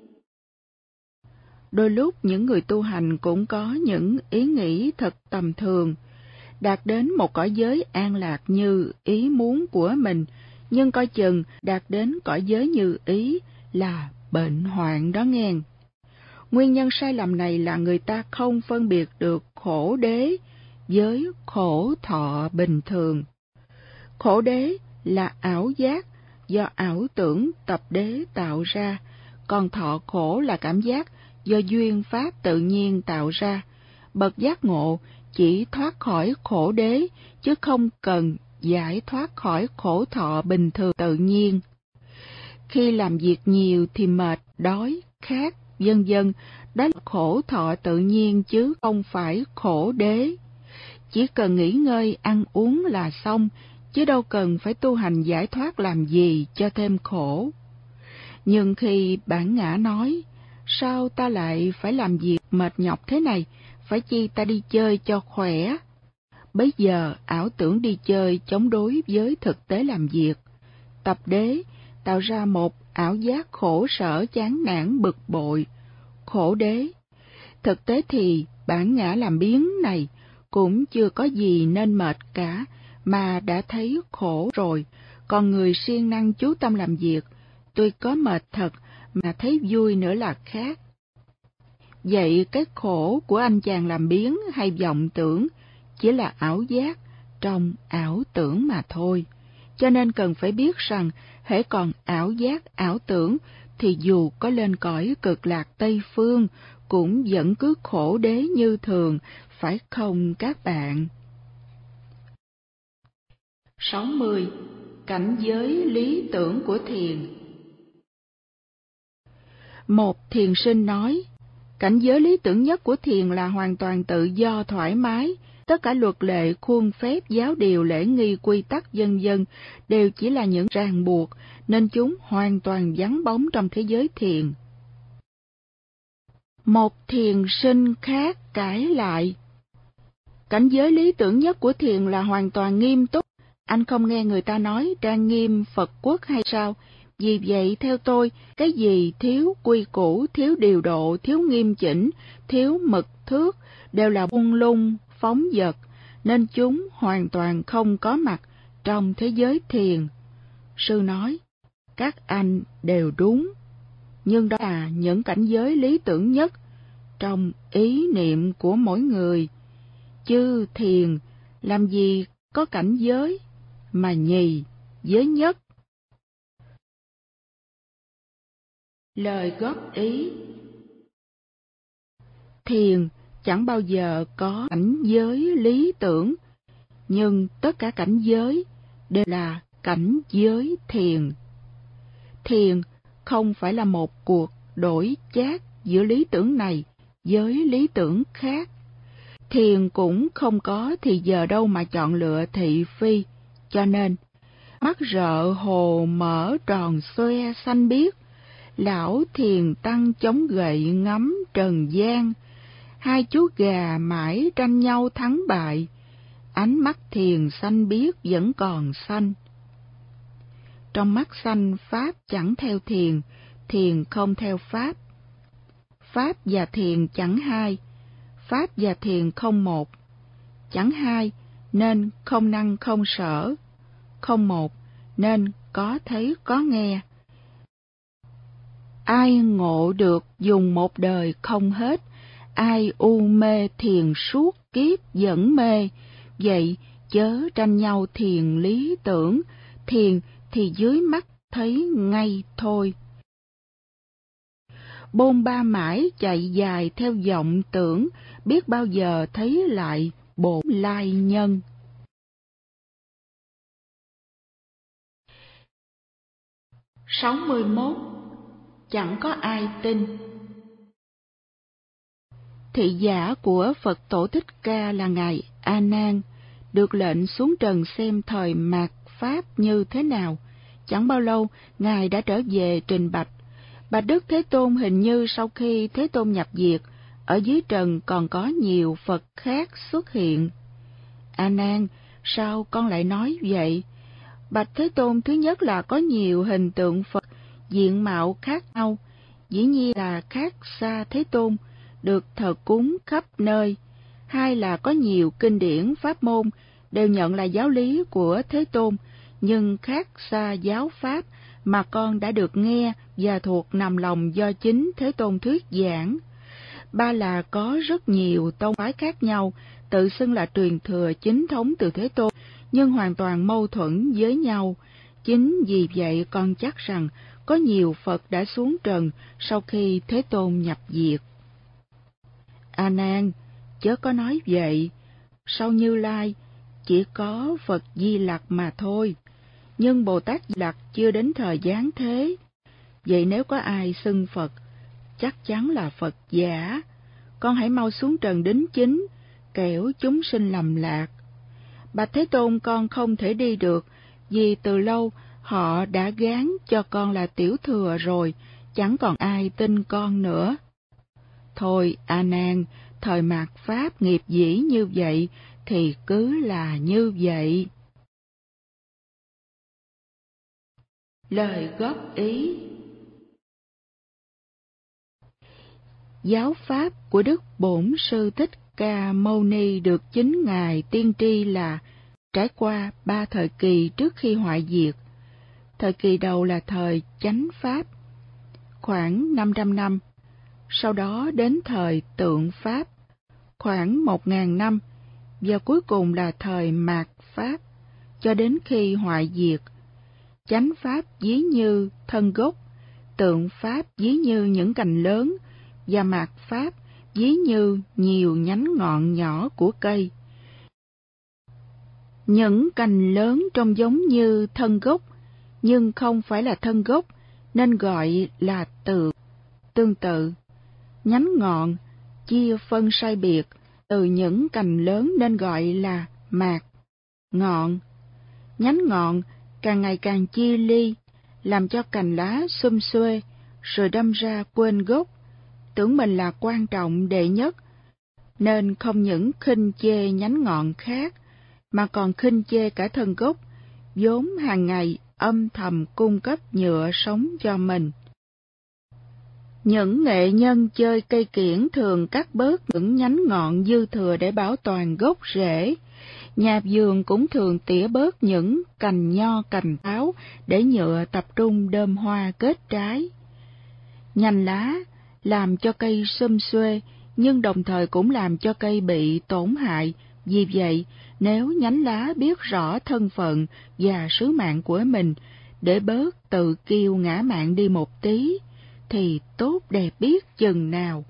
Đôi lúc những người tu hành cũng có những ý nghĩ thật tầm thường, đạt đến một cõi giới an lạc như ý muốn của mình, nhưng coi chừng đạt đến cõi giới như ý là bệnh hoạn đó nghe. Nguyên nhân sai lầm này là người ta không phân biệt được khổ đế với khổ thọ bình thường. Khổ đế là ảo giác do ảo tưởng tập đế tạo ra, còn thọ khổ là cảm giác do duyên pháp tự nhiên tạo ra. Bậc giác ngộ chỉ thoát khỏi khổ đế, chứ không cần giải thoát khỏi khổ thọ bình thường tự nhiên. Khi làm việc nhiều thì mệt, đói, khát, vân vân, đó là khổ thọ tự nhiên chứ không phải khổ đế. Chỉ cần nghỉ ngơi, ăn uống là xong, chứ đâu cần phải tu hành giải thoát làm gì cho thêm khổ. Nhưng khi bản ngã nói, sao ta lại phải làm việc mệt nhọc thế này, phải chi ta đi chơi cho khỏe? Bấy giờ ảo tưởng đi chơi chống đối với thực tế làm việc. Tập đế tạo ra một ảo giác khổ sở chán nản bực bội, khổ đế. Thực tế thì bản ngã làm biếng này cũng chưa có gì nên mệt cả, mà đã thấy khổ rồi. Còn người siêng năng chú tâm làm việc, tuy có mệt thật mà thấy vui nữa là khác. Vậy cái khổ của anh chàng làm biếng hay vọng tưởng chỉ là ảo giác trong ảo tưởng mà thôi. Cho nên cần phải biết rằng hễ còn ảo giác, ảo tưởng thì dù có lên cõi cực lạc Tây Phương cũng vẫn cứ khổ đế như thường, phải không các bạn? sáu mươi. Cảnh giới lý tưởng của thiền. Một thiền sinh nói, cảnh giới lý tưởng nhất của thiền là hoàn toàn tự do thoải mái, tất cả luật lệ, khuôn phép, giáo điều, lễ nghi, quy tắc vân vân đều chỉ là những ràng buộc, nên chúng hoàn toàn vắng bóng trong thế giới thiền. Một thiền sinh khác cãi lại, cảnh giới lý tưởng nhất của thiền là hoàn toàn nghiêm túc. Anh không nghe người ta nói trang nghiêm Phật quốc hay sao? Vì vậy theo tôi, cái gì thiếu quy củ, thiếu điều độ, thiếu nghiêm chỉnh, thiếu mực thước đều là buông lung, phóng dật, nên chúng hoàn toàn không có mặt trong thế giới thiền. Sư nói, các anh đều đúng, nhưng đó là những cảnh giới lý tưởng nhất trong ý niệm của mỗi người, chứ thiền làm gì có cảnh giới mà nhì giới nhất. Lời góp ý. Thiền chẳng bao giờ có cảnh giới lý tưởng, nhưng tất cả cảnh giới đều là cảnh giới thiền. Thiền không phải là một cuộc đổi chác giữa lý tưởng này với lý tưởng khác. Thiền cũng không có thì giờ đâu mà chọn lựa thị phi, cho nên mắt rợ hồ mở tròn xoe xanh biếc, lão thiền tăng chống gậy ngắm trần gian, hai chú gà mãi tranh nhau thắng bại, ánh mắt thiền xanh biếc vẫn còn xanh. Trong mắt xanh, pháp chẳng theo thiền, thiền không theo pháp. Pháp và thiền chẳng hai, pháp và thiền không một. Chẳng hai nên không năng không sở, không một nên có thấy có nghe. Ai ngộ được dùng một đời không hết, ai u mê thiền suốt kiếp vẫn mê. Vậy chớ tranh nhau thiền lý tưởng, thiền thì dưới mắt thấy ngay thôi. bôn ba mãi chạy dài theo vọng tưởng, biết bao giờ thấy lại bổn lai nhân. sáu mươi mốt. Chẳng có ai tin. Thị giả của Phật Tổ Thích Ca là Ngài A Nan, được lệnh xuống trần xem thời mạt Pháp như thế nào. Chẳng bao lâu, Ngài đã trở về trình bạch: Bạch Đức Thế Tôn, hình như sau khi Thế Tôn nhập diệt, ở dưới trần còn có nhiều Phật khác xuất hiện. A Nan, sao con lại nói vậy? Bạch Thế Tôn, thứ nhất là có nhiều hình tượng Phật, diện mạo khác nhau, dĩ nhiên là khác xa Thế Tôn, được thờ cúng khắp nơi. Hai là có nhiều kinh điển pháp môn, đều nhận là giáo lý của Thế Tôn, nhưng khác xa giáo pháp mà con đã được nghe và thuộc nằm lòng do chính Thế Tôn thuyết giảng. Ba là có rất nhiều tông phái khác nhau, tự xưng là truyền thừa chính thống từ Thế Tôn, nhưng hoàn toàn mâu thuẫn với nhau. Chính vì vậy con chắc rằng có nhiều Phật đã xuống trần sau khi Thế Tôn nhập diệt. A Nan, chớ có nói vậy. Sau Như Lai chỉ có Phật Di Lặc mà thôi, nhưng Bồ Tát Di Lặc chưa đến thời giáng thế. Vậy nếu có ai xưng Phật, chắc chắn là Phật giả. Con hãy mau xuống trần đính chính, kẻo chúng sinh lầm lạc. Bạch Thế Tôn, con không thể đi được, vì từ lâu họ đã gán cho con là tiểu thừa rồi, chẳng còn ai tin con nữa. Thôi A Nan, thời mạt Pháp nghiệp dĩ như vậy thì cứ là như vậy. Lời góp ý. Giáo pháp của Đức Bổn Sư Thích Ca Mâu Ni được chính Ngài tiên tri là trải qua ba thời kỳ trước khi hoại diệt. Thời kỳ đầu là thời chánh pháp, khoảng năm trăm năm. Sau đó đến thời tượng pháp, khoảng một ngàn năm, và cuối cùng là thời mạt pháp, cho đến khi hoại diệt. Chánh pháp ví như thân gốc, tượng pháp ví như những cành lớn, và mạt pháp ví như nhiều nhánh ngọn nhỏ của cây. Những cành lớn trông giống như thân gốc, nhưng không phải là thân gốc, nên gọi là tượng. Tương tự, nhánh ngọn chia phân sai biệt từ những cành lớn nên gọi là mạt ngọn. Nhánh ngọn càng ngày càng chia ly, làm cho cành lá xum xuê, rồi đâm ra quên gốc, tưởng mình là quan trọng đệ nhất, nên không những khinh chê nhánh ngọn khác, mà còn khinh chê cả thân gốc, vốn hàng ngày âm thầm cung cấp nhựa sống cho mình. Những nghệ nhân chơi cây kiểng thường cắt bớt những nhánh ngọn dư thừa để bảo toàn gốc rễ. Nhà vườn cũng thường tỉa bớt những cành nho cành táo để nhựa tập trung đơm hoa kết trái. Nhành lá làm cho cây xum xuê, nhưng đồng thời cũng làm cho cây bị tổn hại. Vì vậy, nếu nhánh lá biết rõ thân phận và sứ mạng của mình, để bớt tự kiêu ngã mạn đi một tí, thì tốt đẹp biết chừng nào.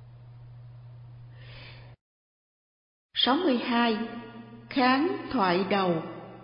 sáu mươi hai. Kháng thoại đầu.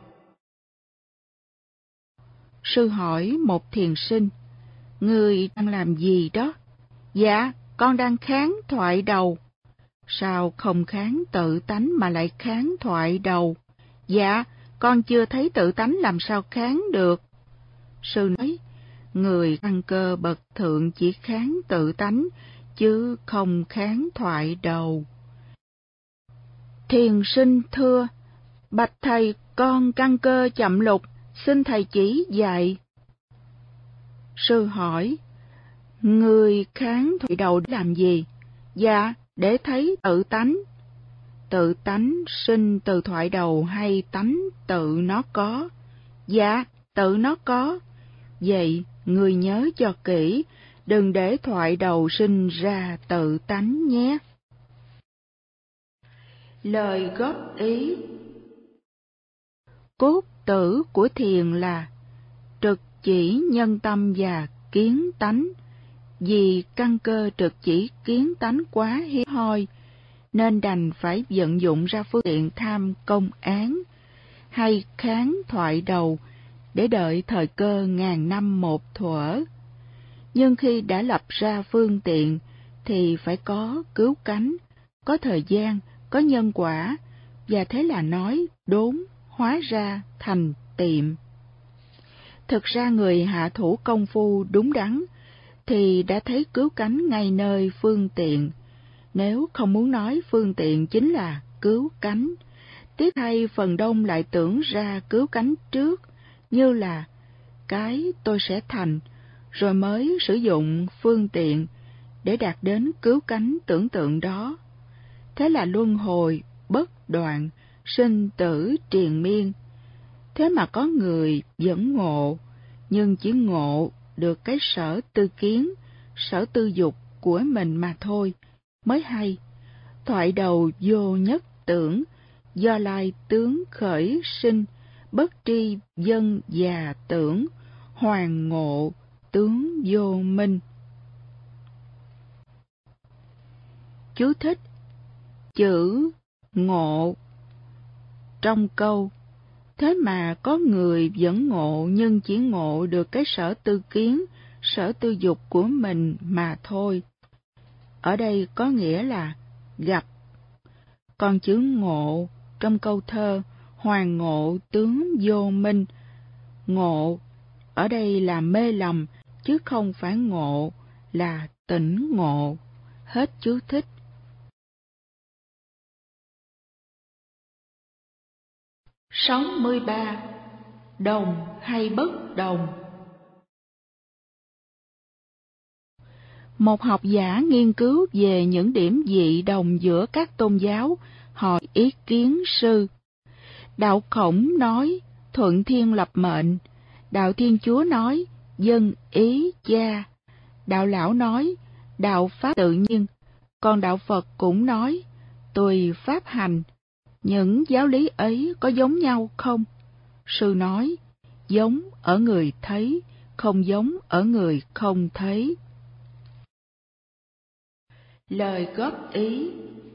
Sư hỏi một thiền sinh: Người đang làm gì đó? Dạ, con đang kháng thoại đầu. Sao không kháng tự tánh mà lại kháng thoại đầu? Dạ, con chưa thấy tự tánh làm sao kháng được. Sư nói: Người căn cơ bậc thượng chỉ kháng tự tánh, chứ không kháng thoại đầu. Thiền sinh thưa: Bạch thầy, con căn cơ chậm lục, xin thầy chỉ dạy. Sư hỏi: Người kháng thoại đầu để làm gì? Dạ, để thấy tự tánh. Tự tánh sinh từ thoại đầu hay tánh tự nó có? Dạ, tự nó có. Vậy, người nhớ cho kỹ, đừng để thoại đầu sinh ra tự tánh nhé. Lời góp ý. Cốt tử của thiền là trực chỉ nhân tâm và kiến tánh, vì căn cơ trực chỉ kiến tánh quá hiếm hoi, nên đành phải vận dụng ra phương tiện tham công án, hay kháng thoại đầu để đợi thời cơ ngàn năm một thuở. Nhưng khi đã lập ra phương tiện thì phải có cứu cánh, có thời gian, có nhân quả, và thế là nói đốn hóa ra thành tiệm. Thực ra người hạ thủ công phu đúng đắn thì đã thấy cứu cánh ngay nơi phương tiện, nếu không muốn nói phương tiện chính là cứu cánh. Tiếc thay phần đông lại tưởng ra cứu cánh trước, như là cái tôi sẽ thành, rồi mới sử dụng phương tiện để đạt đến cứu cánh tưởng tượng đó. Thế là luân hồi bất đoạn, sinh tử triền miên. Thế mà có người vẫn ngộ, nhưng chỉ ngộ được cái sở tư kiến, sở tư dục của mình mà thôi, mới hay. Thoại đầu vô nhất tưởng, do lai tướng khởi sinh, bất tri dân già tưởng, hoàng ngộ tướng vô minh. Chú thích: chữ ngộ trong câu thế mà có người vẫn ngộ, nhưng chỉ ngộ được cái sở tư kiến, sở tư dục của mình mà thôi. Ở đây có nghĩa là gặp. Còn chữ ngộ trong câu thơ hoàng ngộ tướng vô minh, ngộ ở đây là mê lầm, chứ không phải ngộ là tỉnh ngộ. Hết chú thích. sáu mươi ba. Đồng hay bất đồng? Một học giả nghiên cứu về những điểm dị đồng giữa các tôn giáo hỏi ý kiến sư. Đạo Khổng nói thuận thiên lập mệnh, đạo Thiên Chúa nói dân ý cha, đạo Lão nói đạo pháp tự nhiên, còn đạo Phật cũng nói tùy pháp hành. Những giáo lý ấy có giống nhau không? Sư nói, giống ở người thấy, không giống ở người không thấy. Lời góp ý: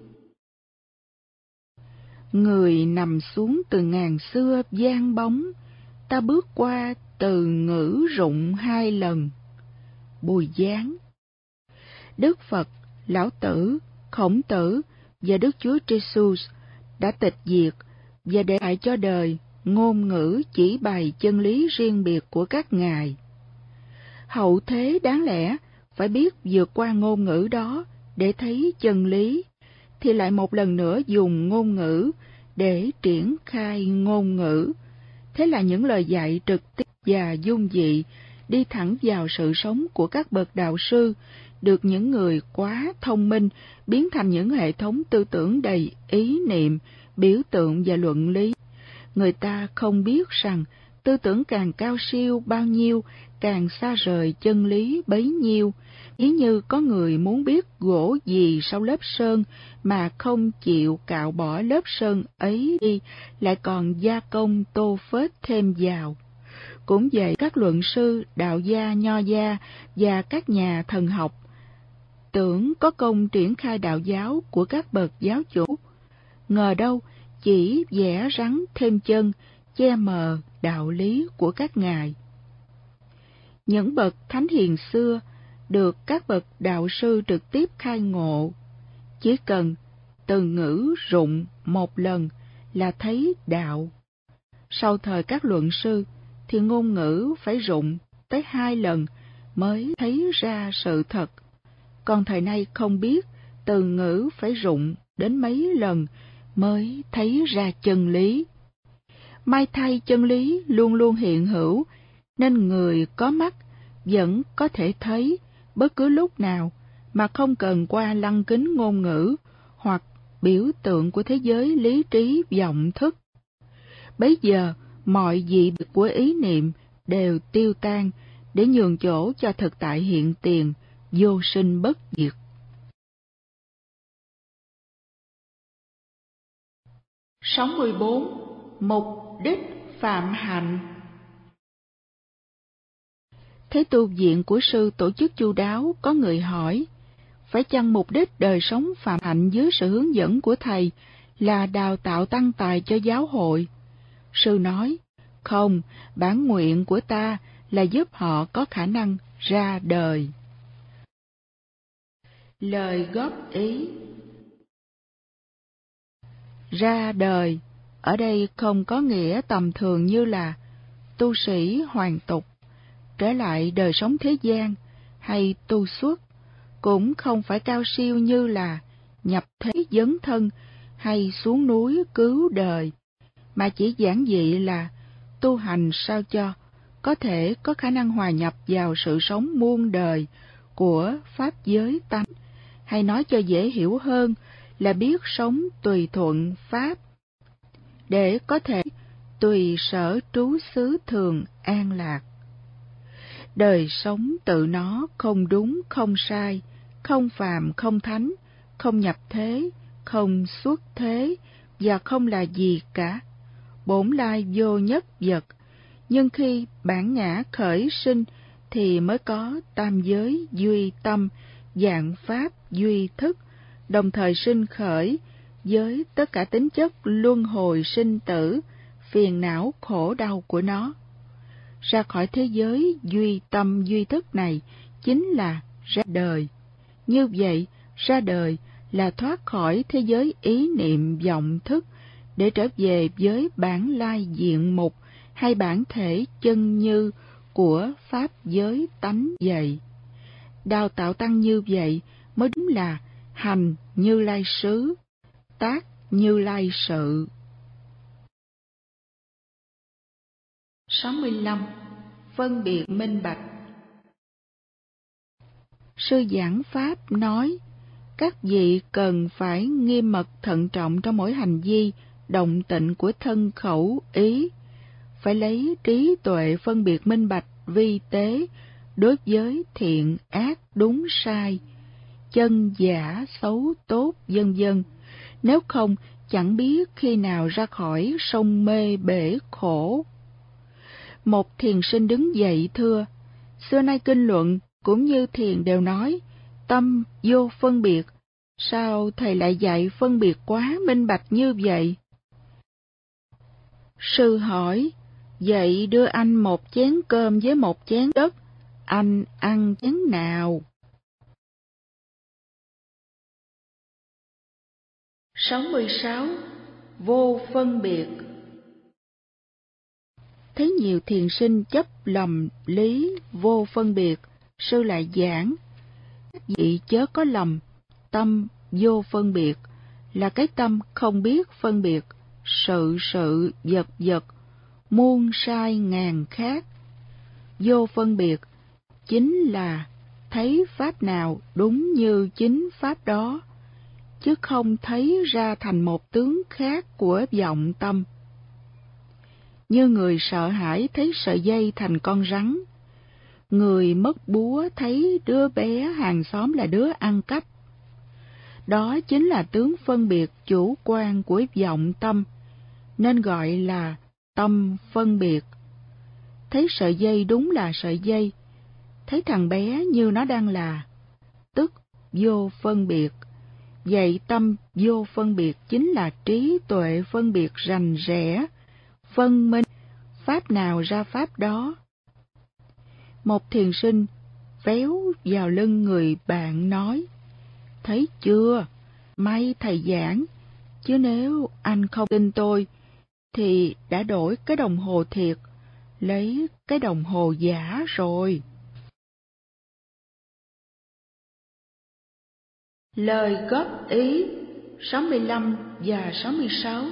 người nằm xuống từ ngàn xưa giang bóng, ta bước qua từ ngữ rụng hai lần. Bùi Giáng. Đức Phật, Lão Tử, Khổng Tử và Đức Chúa Jesus đã tịch diệt và để lại cho đời ngôn ngữ chỉ bày chân lý riêng biệt của các ngài. Hậu thế đáng lẽ phải biết vượt qua ngôn ngữ đó để thấy chân lý, thì lại một lần nữa dùng ngôn ngữ để triển khai ngôn ngữ. Thế là những lời dạy trực tiếp và dung dị đi thẳng vào sự sống của các bậc đạo sư, được những người quá thông minh biến thành những hệ thống tư tưởng đầy ý niệm, biểu tượng và luận lý. Người ta không biết rằng tư tưởng càng cao siêu bao nhiêu, càng xa rời chân lý bấy nhiêu. Ví như có người muốn biết gỗ gì sau lớp sơn mà không chịu cạo bỏ lớp sơn ấy đi, lại còn gia công tô phết thêm vào. Cũng vậy, các luận sư, đạo gia, nho gia và các nhà thần học tưởng có công triển khai đạo giáo của các bậc giáo chủ, ngờ đâu chỉ vẽ rắn thêm chân, che mờ đạo lý của các ngài. Những bậc thánh hiền xưa được các bậc đạo sư trực tiếp khai ngộ, chỉ cần từ ngữ rụng một lần là thấy đạo. Sau thời các luận sư thì ngôn ngữ phải rụng tới hai lần mới thấy ra sự thật. Còn thời nay không biết từ ngữ phải rụng đến mấy lần mới thấy ra chân lý. May thay chân lý luôn luôn hiện hữu, nên người có mắt vẫn có thể thấy bất cứ lúc nào mà không cần qua lăng kính ngôn ngữ hoặc biểu tượng của thế giới lý trí vọng thức. Bấy giờ mọi dị biệt của ý niệm đều tiêu tan để nhường chỗ cho thực tại hiện tiền, vô sinh bất diệt. sáu mươi bốn. Mục đích phạm hạnh. Thấy tu viện của sư tổ chức chu đáo, có người hỏi, phải chăng mục đích đời sống phạm hạnh dưới sự hướng dẫn của thầy là đào tạo tăng tài cho giáo hội? Sư nói, không, bản nguyện của ta là giúp họ có khả năng ra đời. Lời góp ý. Ra đời, ở đây không có nghĩa tầm thường như là tu sĩ hoàn tục, trở lại đời sống thế gian, hay tu xuất, cũng không phải cao siêu như là nhập thế dấn thân hay xuống núi cứu đời, mà chỉ giản dị là tu hành sao cho có thể có khả năng hòa nhập vào sự sống muôn đời của pháp giới tánh, hay nói cho dễ hiểu hơn là biết sống tùy thuận pháp, để có thể tùy sở trú xứ thường an lạc. Đời sống tự nó không đúng không sai, không phàm không thánh, không nhập thế, không xuất thế, và không là gì cả. Bổn lai vô nhất vật, nhưng khi bản ngã khởi sinh thì mới có tam giới duy tâm, vạn pháp duy thức, đồng thời sinh khởi với tất cả tính chất luân hồi sinh tử, phiền não khổ đau của nó. Ra khỏi thế giới duy tâm duy thức này chính là ra đời. Như vậy, ra đời là thoát khỏi thế giới ý niệm vọng thức để trở về với bản lai diện mục hay bản thể chân như của pháp giới tánh vậy. Đào tạo tăng như vậy mới đúng là hành Như Lai xứ, tác Như Lai sự. sáu mươi lăm. Phân biệt minh bạch. Sư giảng pháp nói, các vị cần phải nghiêm mật thận trọng trong mỗi hành vi, động tịnh của thân khẩu ý, phải lấy trí tuệ phân biệt minh bạch vi tế đối với thiện ác đúng sai, chân giả xấu tốt vân vân. Nếu không, chẳng biết khi nào ra khỏi sông mê bể khổ. Một thiền sinh đứng dậy thưa, xưa nay kinh luận cũng như thiền đều nói tâm vô phân biệt, sao thầy lại dạy phân biệt quá minh bạch như vậy? Sư hỏi, vậy đưa anh một chén cơm với một chén đất, anh ăn chén nào? sáu mươi sáu. Vô phân biệt. Thấy nhiều thiền sinh chấp lầm lý vô phân biệt, sư lại giảng, các vị chớ có lầm, tâm vô phân biệt là cái tâm không biết phân biệt, sự sự vật vật, muôn sai ngàn khác. Vô phân biệt chính là thấy pháp nào đúng như chính pháp đó, chứ không thấy ra thành một tướng khác của vọng tâm. Như người sợ hãi thấy sợi dây thành con rắn, người mất búa thấy đứa bé hàng xóm là đứa ăn cắp. Đó chính là tướng phân biệt chủ quan của vọng tâm, nên gọi là tâm phân biệt. Thấy sợi dây đúng là sợi dây, thấy thằng bé như nó đang là, tức vô phân biệt. Vậy tâm vô phân biệt chính là trí tuệ phân biệt rành rẽ, phân minh, pháp nào ra pháp đó. Một thiền sinh véo vào lưng người bạn nói, thấy chưa, may thầy giảng, chứ nếu anh không tin tôi, thì đã đổi cái đồng hồ thiệt, lấy cái đồng hồ giả rồi. Lời góp ý sáu mươi lăm và sáu mươi sáu.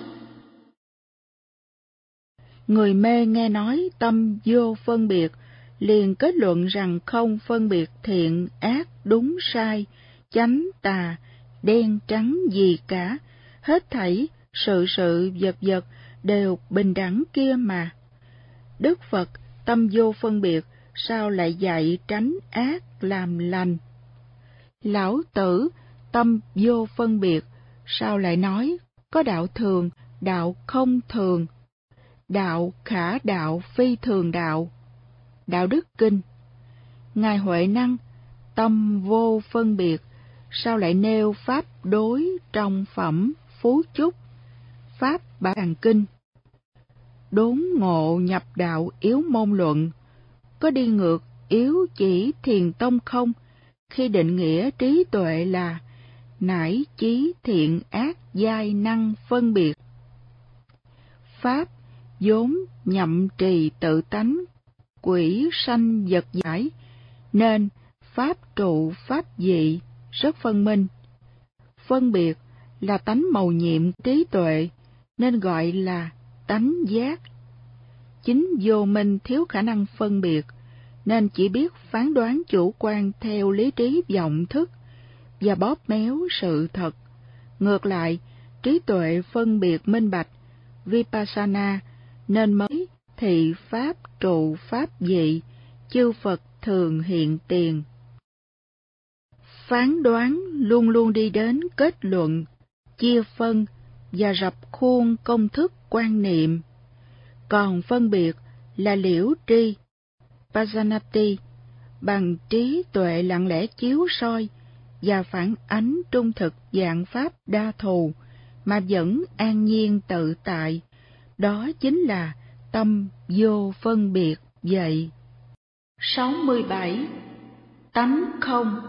Người mê nghe nói tâm vô phân biệt, liền kết luận rằng không phân biệt thiện ác đúng sai, chánh tà, đen trắng gì cả, hết thảy sự sự vật vật đều bình đẳng kia mà. Đức Phật tâm vô phân biệt, sao lại dạy tránh ác làm lành? Lão Tử tâm vô phân biệt, sao lại nói có đạo thường, đạo không thường, đạo khả đạo phi thường đạo? Đạo Đức Kinh, Ngài Huệ Năng, tâm vô phân biệt, sao lại nêu pháp đối trong phẩm Phú Chúc, pháp Bản Kinh? Đốn ngộ nhập đạo yếu môn luận, có đi ngược yếu chỉ thiền tông không, khi định nghĩa trí tuệ là nải chí thiện ác giai năng phân biệt. Pháp vốn nhậm trì tự tánh, quỷ sanh vật giải, nên pháp trụ pháp dị rất phân minh. Phân biệt là tánh mầu nhiệm trí tuệ, nên gọi là tánh giác. Chính vô minh thiếu khả năng phân biệt, nên chỉ biết phán đoán chủ quan theo lý trí vọng thức và bóp méo sự thật. Ngược lại, trí tuệ phân biệt minh bạch, Vipassana, nên mới thị pháp trụ pháp dị, chư Phật thường hiện tiền. Phán đoán luôn luôn đi đến kết luận, chia phân và rập khuôn công thức quan niệm. Còn phân biệt là liễu tri, Pajanati, bằng trí tuệ lặng lẽ chiếu soi và phản ánh trung thực dạng pháp đa thù mà vẫn an nhiên tự tại. Đó chính là tâm vô phân biệt vậy. sáu mươi bảy. Tánh không.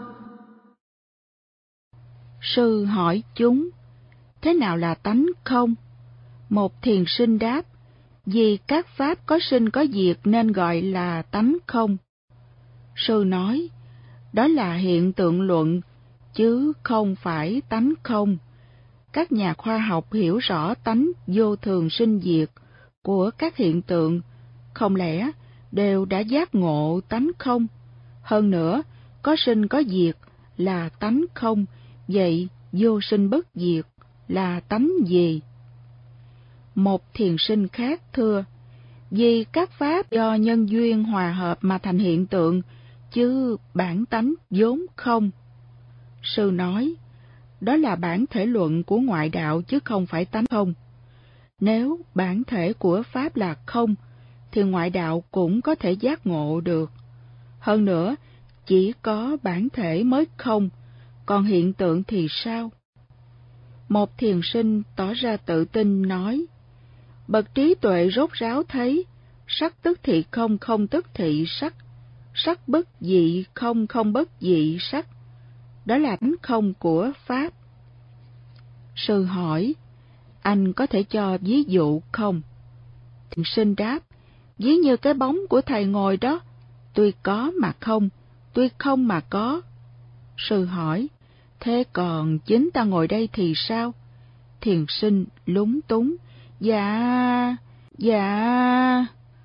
Sư hỏi chúng, thế nào là tánh không? Một thiền sinh đáp, vì các pháp có sinh có diệt nên gọi là tánh không. Sư nói, đó là hiện tượng luận, chứ không phải tánh không. Các nhà khoa học hiểu rõ tánh vô thường sinh diệt của các hiện tượng, không lẽ đều đã giác ngộ tánh không? Hơn nữa, có sinh có diệt là tánh không, vậy vô sinh bất diệt là tánh gì? Một thiền sinh khác thưa, vì các pháp do nhân duyên hòa hợp mà thành hiện tượng, chứ bản tánh vốn không. Sư nói, đó là bản thể luận của ngoại đạo chứ không phải tánh không. Nếu bản thể của pháp là không, thì ngoại đạo cũng có thể giác ngộ được. Hơn nữa, chỉ có bản thể mới không, còn hiện tượng thì sao? Một thiền sinh tỏ ra tự tin nói, bậc trí tuệ rốt ráo thấy, sắc tức thị không, không tức thị sắc, sắc bất dị không, không bất dị sắc. Đó là tánh không của pháp. Sư hỏi, anh có thể cho ví dụ không? Thiền sinh đáp, ví như cái bóng của thầy ngồi đó, tuy có mà không, tuy không mà có. Sư hỏi, thế còn chính ta ngồi đây thì sao? Thiền sinh lúng túng, dạ, dạ.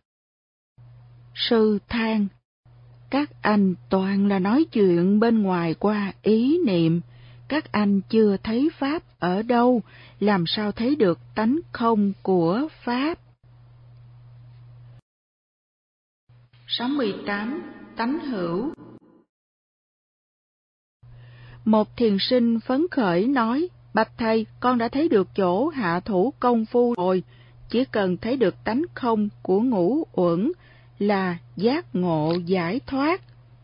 Sư than, các anh toàn là nói chuyện bên ngoài qua ý niệm, các anh chưa thấy pháp ở đâu, làm sao thấy được tánh không của pháp? sáu mươi tám. Tánh hữu. Một thiền sinh phấn khởi nói, bạch thầy, con đã thấy được chỗ hạ thủ công phu rồi, chỉ cần thấy được tánh không của ngũ uẩn là giác ngộ giải thoát.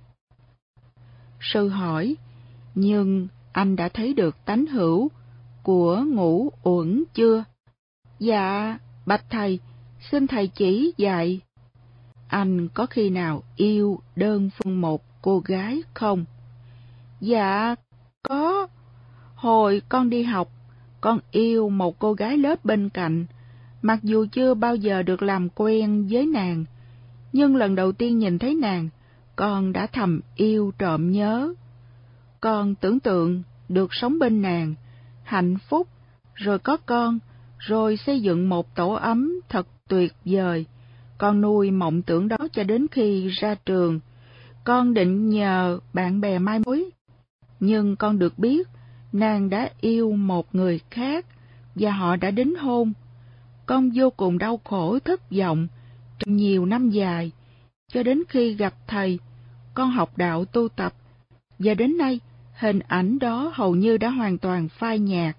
Sư hỏi, nhưng anh đã thấy được tánh hữu của ngũ uẩn chưa? Dạ, bạch thầy, xin thầy chỉ dạy. Anh có khi nào yêu đơn phương một cô gái không? Dạ, có. Hồi con đi học, con yêu một cô gái lớp bên cạnh, mặc dù chưa bao giờ được làm quen với nàng, nhưng lần đầu tiên nhìn thấy nàng, con đã thầm yêu trộm nhớ. Con tưởng tượng được sống bên nàng, hạnh phúc, rồi có con, rồi xây dựng một tổ ấm thật tuyệt vời. Con nuôi mộng tưởng đó cho đến khi ra trường. Con định nhờ bạn bè mai mối, nhưng con được biết nàng đã yêu một người khác và họ đã đính hôn. Con vô cùng đau khổ thất vọng trong nhiều năm dài, cho đến khi gặp thầy, con học đạo tu tập, và đến nay hình ảnh đó hầu như đã hoàn toàn phai nhạt.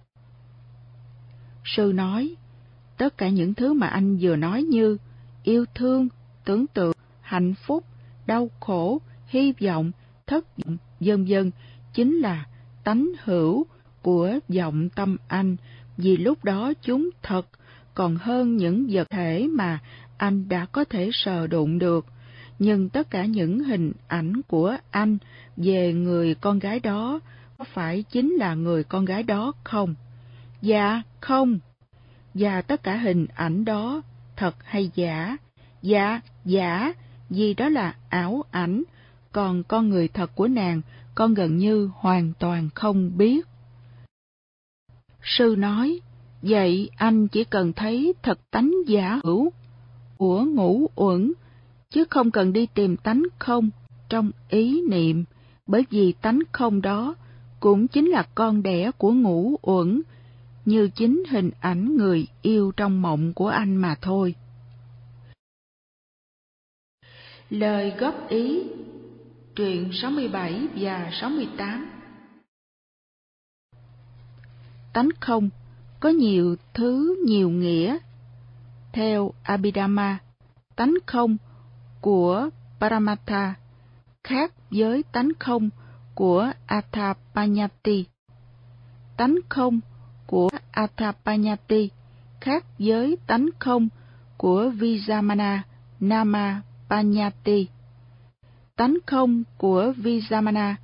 Sư nói, tất cả những thứ mà anh vừa nói như yêu thương, tưởng tượng, hạnh phúc, đau khổ, hy vọng, thất vọng, vân vân chính là tánh hữu của vọng tâm anh, vì lúc đó chúng thật còn hơn những vật thể mà anh đã có thể sờ đụng được. Nhưng tất cả những hình ảnh của anh về người con gái đó có phải chính là người con gái đó không? Dạ, không. Và tất cả hình ảnh đó thật hay giả? Dạ, giả, vì đó là ảo ảnh, còn con người thật của nàng con gần như hoàn toàn không biết. Sư nói, vậy anh chỉ cần thấy thật tánh giả hữu của ngũ uẩn, chứ không cần đi tìm tánh không trong ý niệm, bởi vì tánh không đó cũng chính là con đẻ của ngũ uẩn, như chính hình ảnh người yêu trong mộng của anh mà thôi. Lời góp ý truyện sáu mươi bảy và sáu mươi tám. Tánh không có nhiều thứ nhiều nghĩa. Theo Abhidhamma, tánh không của Paramatha khác với tánh không của Athapanyati. Tánh không của Athapanyati khác với tánh không của Vijamana Namapanyati. Tánh không của Vijamana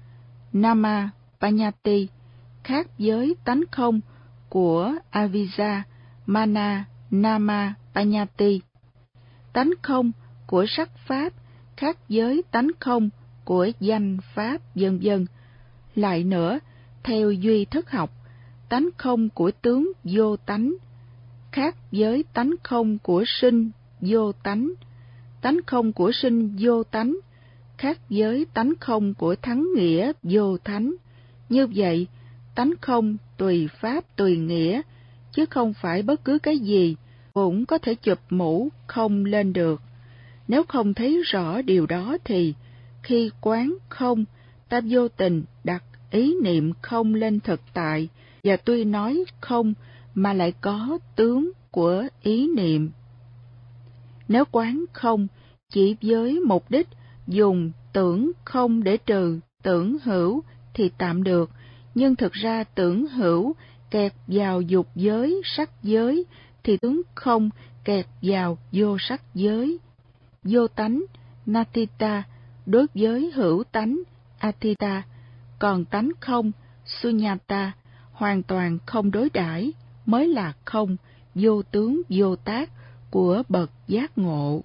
Namapanyati khác với tánh không của Avijja Mana Namapanyati. Tánh không của sắc pháp khác với tánh không của danh pháp, vân vân. Lại nữa, theo duy thức học, tánh không của tướng vô tánh khác với tánh không của sinh vô tánh. Tánh không của sinh vô tánh khác với tánh không của thắng nghĩa vô thánh. Như vậy, tánh không tùy pháp tùy nghĩa, chứ không phải bất cứ cái gì cũng có thể chụp mũ không lên được. Nếu không thấy rõ điều đó thì, khi quán không, ta vô tình đặt ý niệm không lên thực tại, và tuy nói không mà lại có tướng của ý niệm. Nếu quán không chỉ với mục đích dùng tưởng không để trừ tưởng hữu thì tạm được, nhưng thực ra tưởng hữu kẹt vào dục giới, sắc giới, thì tướng không kẹt vào vô sắc giới. Vô tánh, natita, đối với hữu tánh, atita, còn tánh không, sunyata, hoàn toàn không đối đãi mới là không, vô tướng vô tác của bậc giác ngộ.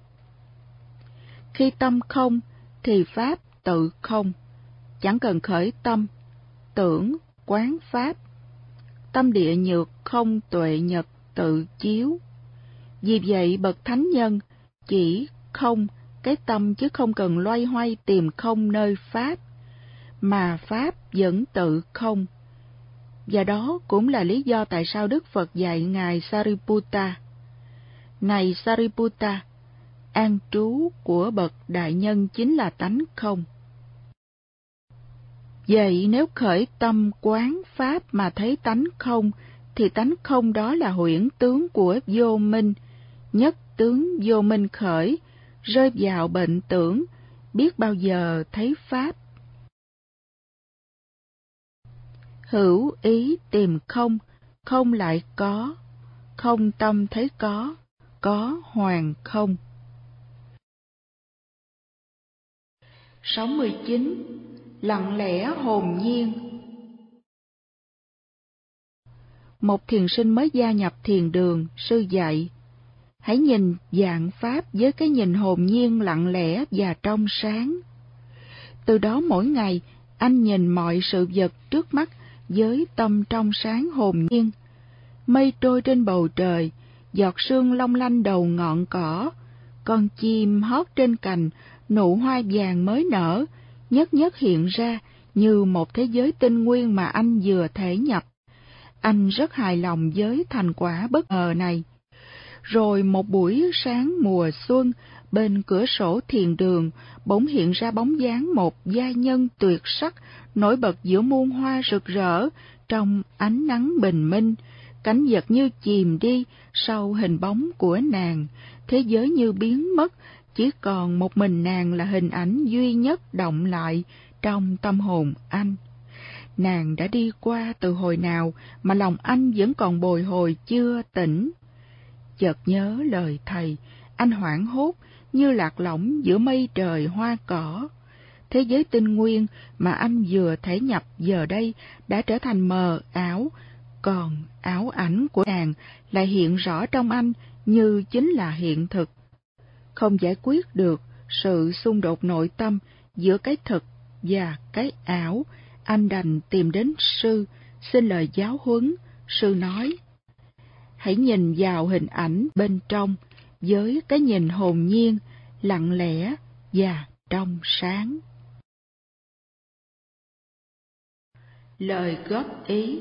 Khi tâm không thì pháp tự không, chẳng cần khởi tâm, tưởng, quán pháp. Tâm địa nhược không tuệ nhật tự chiếu. Vì vậy bậc thánh nhân chỉ không cái tâm, chứ không cần loay hoay tìm không nơi pháp, mà pháp vẫn tự không. Và đó cũng là lý do tại sao Đức Phật dạy Ngài Sariputta: Này Sariputta, an trú của bậc đại nhân chính là tánh không. Vậy nếu khởi tâm quán pháp mà thấy tánh không, thì tánh không đó là huyễn tướng của vô minh. Nhất tướng vô minh khởi, rơi vào bệnh tưởng, biết bao giờ thấy pháp. Hữu ý tìm không, không lại có, không tâm thấy có, có hoàn không. sáu mươi chín. Lặng lẽ hồn nhiên. Một thiền sinh mới gia nhập thiền đường, sư dạy: hãy nhìn vạn pháp với cái nhìn hồn nhiên lặng lẽ và trong sáng. Từ đó mỗi ngày, anh nhìn mọi sự vật trước mắt với tâm trong sáng hồn nhiên. Mây trôi trên bầu trời, giọt sương long lanh đầu ngọn cỏ, con chim hót trên cành, nụ hoa vàng mới nở, nhất nhất hiện ra như một thế giới tinh nguyên mà anh vừa thể nhập. Anh rất hài lòng với thành quả bất ngờ này. Rồi một buổi sáng mùa xuân, bên cửa sổ thiền đường bỗng hiện ra bóng dáng một giai nhân tuyệt sắc nổi bật giữa muôn hoa rực rỡ trong ánh nắng bình minh. Cảnh vật như chìm đi sau hình bóng của nàng, thế giới như biến mất, chỉ còn một mình nàng là hình ảnh duy nhất động lại trong tâm hồn anh. Nàng đã đi qua từ hồi nào mà lòng anh vẫn còn bồi hồi chưa tỉnh. Chợt nhớ lời thầy, anh hoảng hốt như lạc lõng giữa mây trời hoa cỏ. Thế giới tinh nguyên mà anh vừa thể nhập giờ đây đã trở thành mờ ảo, còn ảo ảnh của nàng lại hiện rõ trong anh như chính là hiện thực. Không giải quyết được sự xung đột nội tâm giữa cái thực và cái ảo, anh đành tìm đến sư, xin lời giáo huấn. Sư nói, hãy nhìn vào hình ảnh bên trong với cái nhìn hồn nhiên, lặng lẽ và trong sáng. Lời góp ý.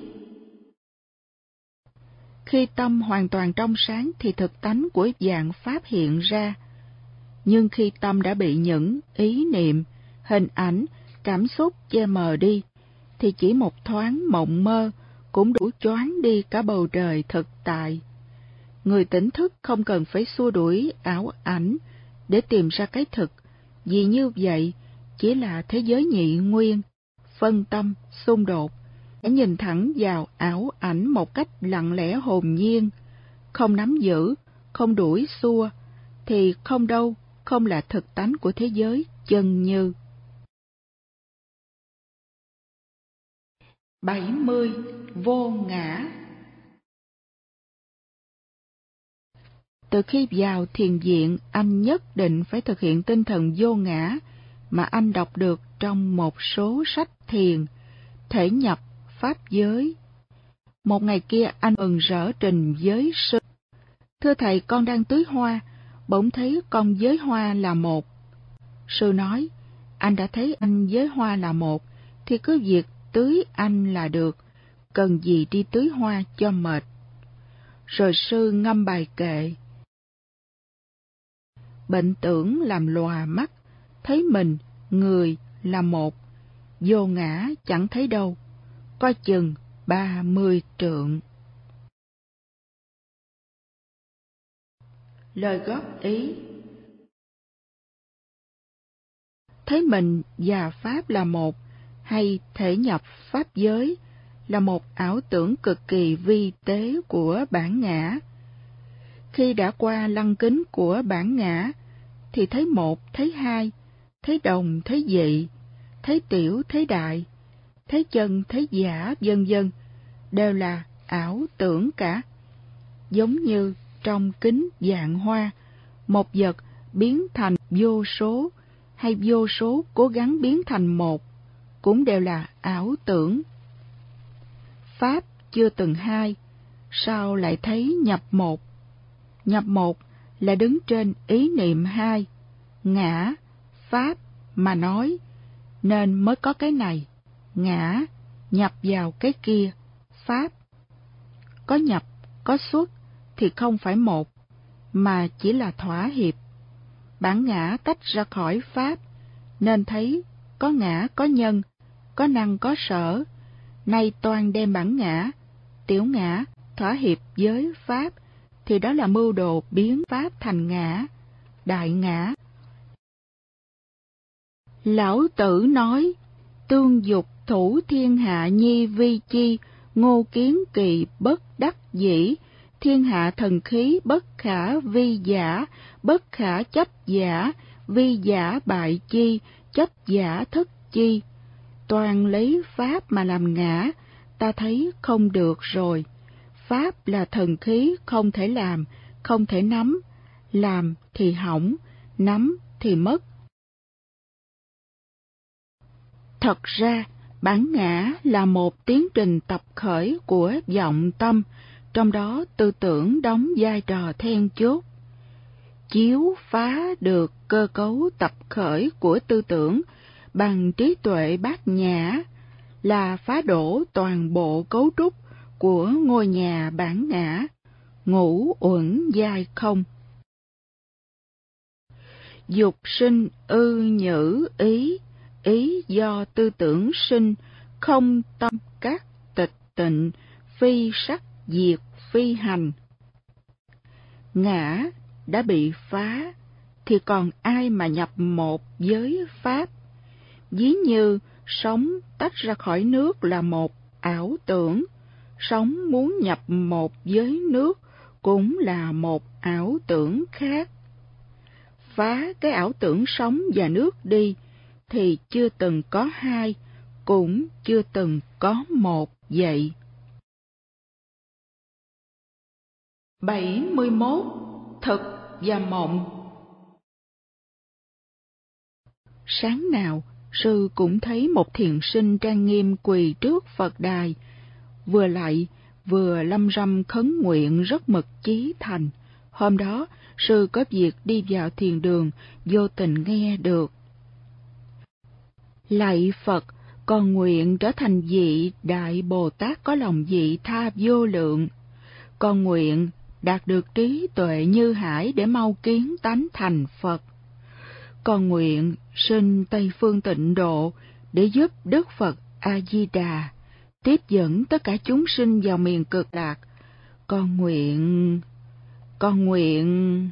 Khi tâm hoàn toàn trong sáng thì thực tánh của vạn pháp hiện ra. Nhưng khi tâm đã bị những ý niệm, hình ảnh, cảm xúc che mờ đi, thì chỉ một thoáng mộng mơ cũng đủ choáng đi cả bầu trời thực tại. Người tỉnh thức không cần phải xua đuổi ảo ảnh để tìm ra cái thực, vì như vậy chỉ là thế giới nhị nguyên, phân tâm, xung đột. Hãy nhìn thẳng vào ảo ảnh một cách lặng lẽ hồn nhiên, không nắm giữ, không đuổi xua, thì không đâu không là thực tánh của thế giới chân như. bảy mươi. Vô ngã. Từ khi vào thiền viện, anh nhất định phải thực hiện tinh thần vô ngã mà anh đọc được trong một số sách thiền, thể nhập pháp giới. Một ngày kia anh mừng rỡ trình với sư: thưa thầy, con đang tưới hoa, bỗng thấy con với hoa là một. Sư nói, anh đã thấy anh với hoa là một, thì cứ việc tưới anh là được, cần gì đi tưới hoa cho mệt. Rồi sư ngâm bài kệ: bệnh tưởng làm lòa mắt, thấy mình, người là một, vô ngã chẳng thấy đâu, coi chừng ba mươi trượng. Lời góp ý. Thấy mình và Pháp là một, hay thể nhập Pháp giới, là một ảo tưởng cực kỳ vi tế của bản ngã. Khi đã qua lăng kính của bản ngã, thì thấy một, thấy hai, thấy đồng, thấy dị, thấy tiểu, thấy đại, thấy chân, thấy giả, vân vân, đều là ảo tưởng cả. Giống như trong kính vạn hoa, một vật biến thành vô số, hay vô số cố gắng biến thành một, cũng đều là ảo tưởng. Pháp chưa từng hai, sao lại thấy nhập một? Nhập một là đứng trên ý niệm hai, ngã, pháp mà nói, nên mới có cái này, ngã, nhập vào cái kia, pháp. Có nhập, có xuất thì không phải một, mà chỉ là thỏa hiệp. Bản ngã tách ra khỏi pháp, nên thấy có ngã có nhân, có năng có sở. Nay toan đem bản ngã, tiểu ngã, thỏa hiệp với pháp, thì đó là mưu đồ biến pháp thành ngã, đại ngã. Lão Tử nói, tương dục thủ thiên hạ nhi vi chi, ngô kiến kỳ bất đắc dĩ, thiên hạ thần khí bất khả vi giả, bất khả chấp giả, vi giả bại chi, chấp giả thất chi. Toàn lấy pháp mà làm ngã, ta thấy không được rồi. Pháp là thần khí không thể làm, không thể nắm, làm thì hỏng, nắm thì mất. Thật ra, bản ngã là một tiến trình tập khởi của vọng tâm, trong đó tư tưởng đóng vai trò then chốt. Chiếu phá được cơ cấu tập khởi của tư tưởng bằng trí tuệ bát nhã, là phá đổ toàn bộ cấu trúc của ngôi nhà bản ngã, ngũ uẩn giai không. Dục sinh ư nhữ ý, ý do tư tưởng sinh, không tâm các tịch tịnh, phi sắc diệt phi hành. Ngã đã bị phá, thì còn ai mà nhập một với Pháp. Ví như sống tách ra khỏi nước là một ảo tưởng, sống muốn nhập một với nước cũng là một ảo tưởng khác. Phá cái ảo tưởng sống và nước đi, thì chưa từng có hai, cũng chưa từng có một vậy. bảy mươi mốt. Thực và mộng. Sáng nào, sư cũng thấy một thiền sinh trang nghiêm quỳ trước Phật đài, vừa lạy, vừa lâm râm khấn nguyện rất mực chí thành. Hôm đó, sư có việc đi vào thiền đường, vô tình nghe được. Lạy Phật, con nguyện trở thành vị Đại Bồ Tát có lòng vị tha vô lượng. Con nguyện đạt được trí tuệ như hải để mau kiến tánh thành Phật. Con nguyện sinh Tây Phương Tịnh Độ để giúp Đức Phật A-di-đà tiếp dẫn tất cả chúng sinh vào miền Cực Lạc. Con nguyện... Con nguyện...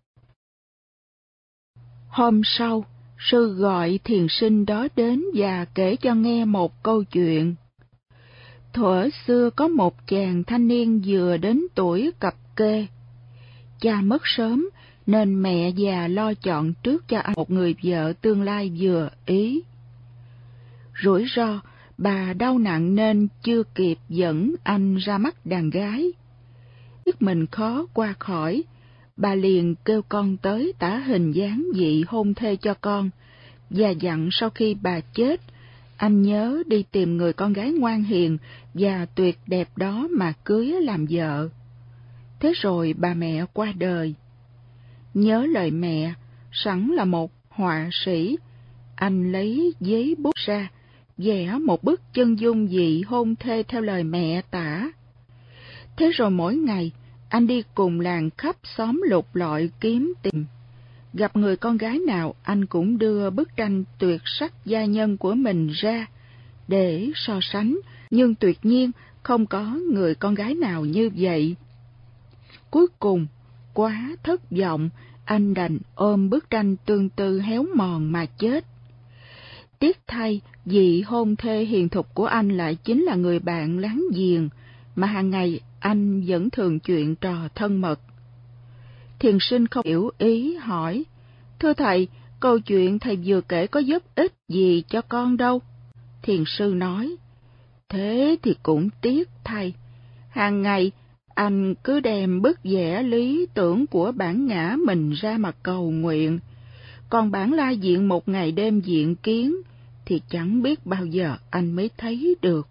Hôm sau, sư gọi thiền sinh đó đến và kể cho nghe một câu chuyện. Thuở xưa có một chàng thanh niên vừa đến tuổi cập kê. Cha mất sớm, nên mẹ già lo chọn trước cho anh một người vợ tương lai vừa ý. Rủi ro, bà đau nặng nên chưa kịp dẫn anh ra mắt đàn gái. Biết mình khó qua khỏi, bà liền kêu con tới tả hình dáng vị hôn thê cho con, và dặn sau khi bà chết, anh nhớ đi tìm người con gái ngoan hiền và tuyệt đẹp đó mà cưới làm vợ. Thế rồi bà mẹ qua đời. Nhớ lời mẹ, sẵn là một họa sĩ, anh lấy giấy bút ra, vẽ một bức chân dung vị hôn thê theo lời mẹ tả. Thế rồi mỗi ngày, anh đi cùng làng khắp xóm lục lọi kiếm tìm. Gặp người con gái nào, anh cũng đưa bức tranh tuyệt sắc gia nhân của mình ra để so sánh, nhưng tuyệt nhiên không có người con gái nào như vậy. Cuối cùng, quá thất vọng, anh đành ôm bức tranh tương tư héo mòn mà chết. Tiếc thay, vị hôn thê hiền thục của anh lại chính là người bạn láng giềng, mà hàng ngày anh vẫn thường chuyện trò thân mật. Thiền sinh không hiểu ý hỏi, thưa thầy, câu chuyện thầy vừa kể có giúp ích gì cho con đâu. Thiền sư nói, thế thì cũng tiếc thầy. Hàng ngày, anh cứ đem bức vẽ lý tưởng của bản ngã mình ra mà cầu nguyện. Còn bản la diện một ngày đêm diện kiến, thì chẳng biết bao giờ anh mới thấy được.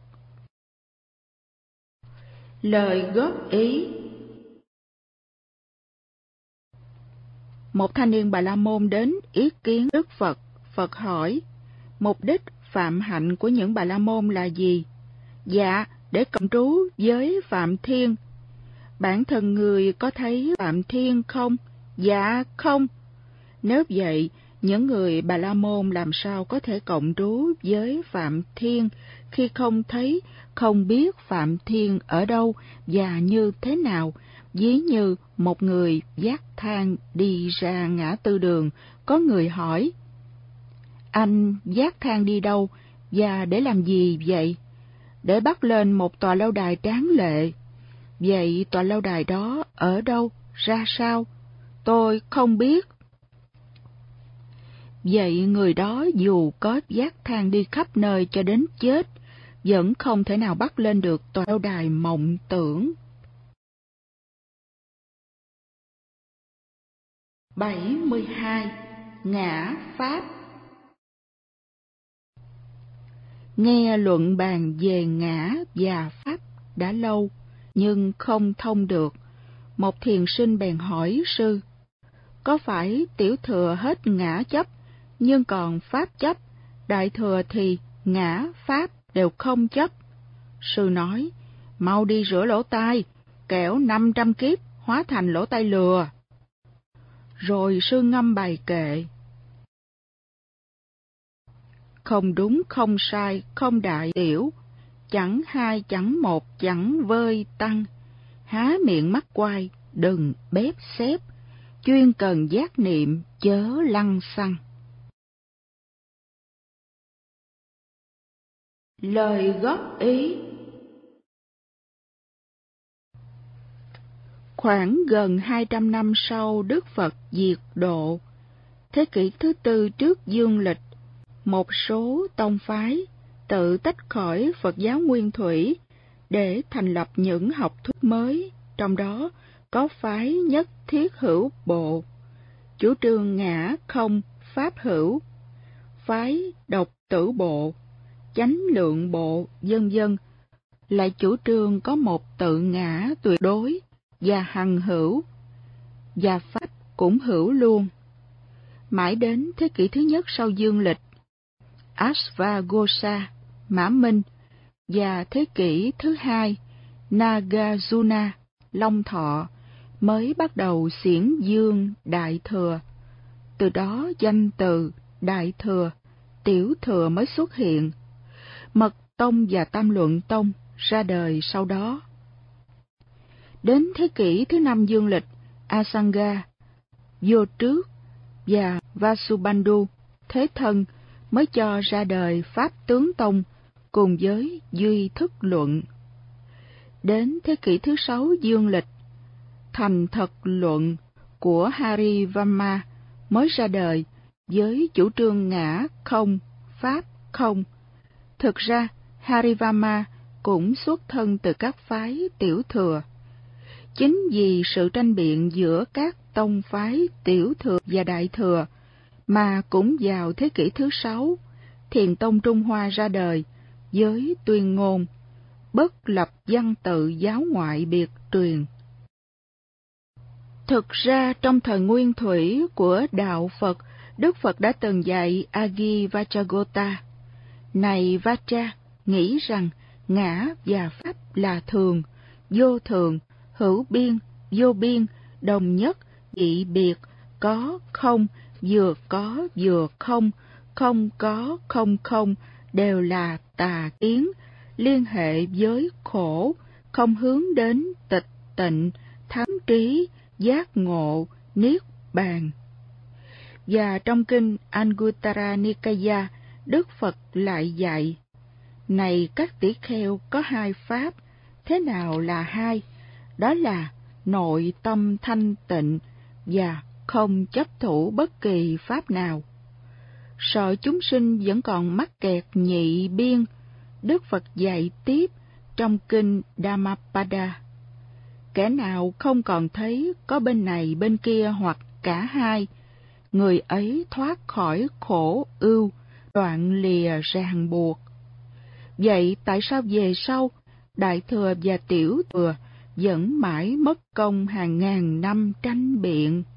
Lời góp ý. Một thanh niên Bà La Môn đến ý kiến Đức Phật. Phật hỏi, mục đích phạm hạnh của những Bà La Môn là gì? Dạ, để cộng trú với Phạm Thiên. Bản thân người có thấy Phạm Thiên không? Dạ, không. Nếu vậy, những người Bà La Môn làm sao có thể cộng trú với Phạm Thiên khi không thấy, không biết Phạm Thiên ở đâu và như thế nào? Ví như một người vác thang đi ra ngã tư đường, có người hỏi, anh vác thang đi đâu và để làm gì vậy? Để bắt lên một tòa lâu đài tráng lệ. Vậy tòa lâu đài đó ở đâu, ra sao? Tôi không biết. Vậy người đó dù có vác thang đi khắp nơi cho đến chết, vẫn không thể nào bắt lên được tòa lâu đài mộng tưởng. bảy mươi hai. Ngã Pháp. Nghe luận bàn về ngã và Pháp đã lâu, nhưng không thông được. Một thiền sinh bèn hỏi sư, có phải tiểu thừa hết ngã chấp, nhưng còn Pháp chấp, đại thừa thì ngã Pháp đều không chấp? Sư nói, mau đi rửa lỗ tai, kẻo năm trăm kiếp hóa thành lỗ tai lừa. Rồi sư ngâm bài kệ. Không đúng không sai, không đại tiểu, chẳng hai chẳng một chẳng vơi tăng, há miệng mắt quai, đừng bếp xếp, chuyên cần giác niệm chớ lăng xăng. Lời góp ý. Khoảng gần hai trăm năm sau Đức Phật diệt độ, thế kỷ thứ tư trước dương lịch, một số tông phái tự tách khỏi Phật giáo Nguyên Thủy để thành lập những học thuyết mới, trong đó có phái nhất thiết hữu bộ, chủ trương ngã không pháp hữu, phái độc tử bộ, chánh lượng bộ, vân vân, lại chủ trương có một tự ngã tuyệt đối và hằng hữu, và pháp cũng hữu luôn. Mãi đến thế kỷ thứ nhất sau dương lịch, Ashvaghosha, Mã Minh, và thế kỷ thứ hai, Nagarjuna, Long Thọ, mới bắt đầu xiển dương Đại Thừa. Từ đó danh từ Đại Thừa, Tiểu Thừa mới xuất hiện. Mật Tông và Tam Luận Tông ra đời sau đó. Đến thế kỷ thứ năm dương lịch, Asanga, Vô Trước và Vasubandhu, Thế Thân mới cho ra đời Pháp Tướng Tông cùng với Duy Thức Luận. Đến thế kỷ thứ sáu dương lịch, Thành Thật Luận của Harivamma mới ra đời với chủ trương ngã không, pháp không. Thực ra, Harivamma cũng xuất thân từ các phái tiểu thừa. Chính vì sự tranh biện giữa các tông phái tiểu thừa và đại thừa, mà cũng vào thế kỷ thứ sáu, Thiền Tông Trung Hoa ra đời với tuyên ngôn bất lập văn tự giáo ngoại biệt truyền. Thực ra trong thời Nguyên Thủy của Đạo Phật, Đức Phật đã từng dạy Agi-Vachagota: Này Vacha, nghĩ rằng ngã và pháp là thường, vô thường, hữu biên, vô biên, đồng nhất, dị biệt, có, không, vừa có, vừa không, không có, không không, đều là tà kiến, liên hệ với khổ, không hướng đến tịch tịnh, thắng trí, giác ngộ, niết bàn. Và trong kinh Anguttara Nikaya, Đức Phật lại dạy: Này các tỷ kheo, có hai pháp. Thế nào là hai? Đó là nội tâm thanh tịnh và không chấp thủ bất kỳ pháp nào. Sợ chúng sinh vẫn còn mắc kẹt nhị biên, Đức Phật dạy tiếp trong kinh Dhammapada: Kẻ nào không còn thấy có bên này bên kia hoặc cả hai, người ấy thoát khỏi khổ ưu, đoạn lìa ràng buộc. Vậy tại sao về sau, Đại Thừa và Tiểu Thừa vẫn mãi mất công hàng ngàn năm tranh biện?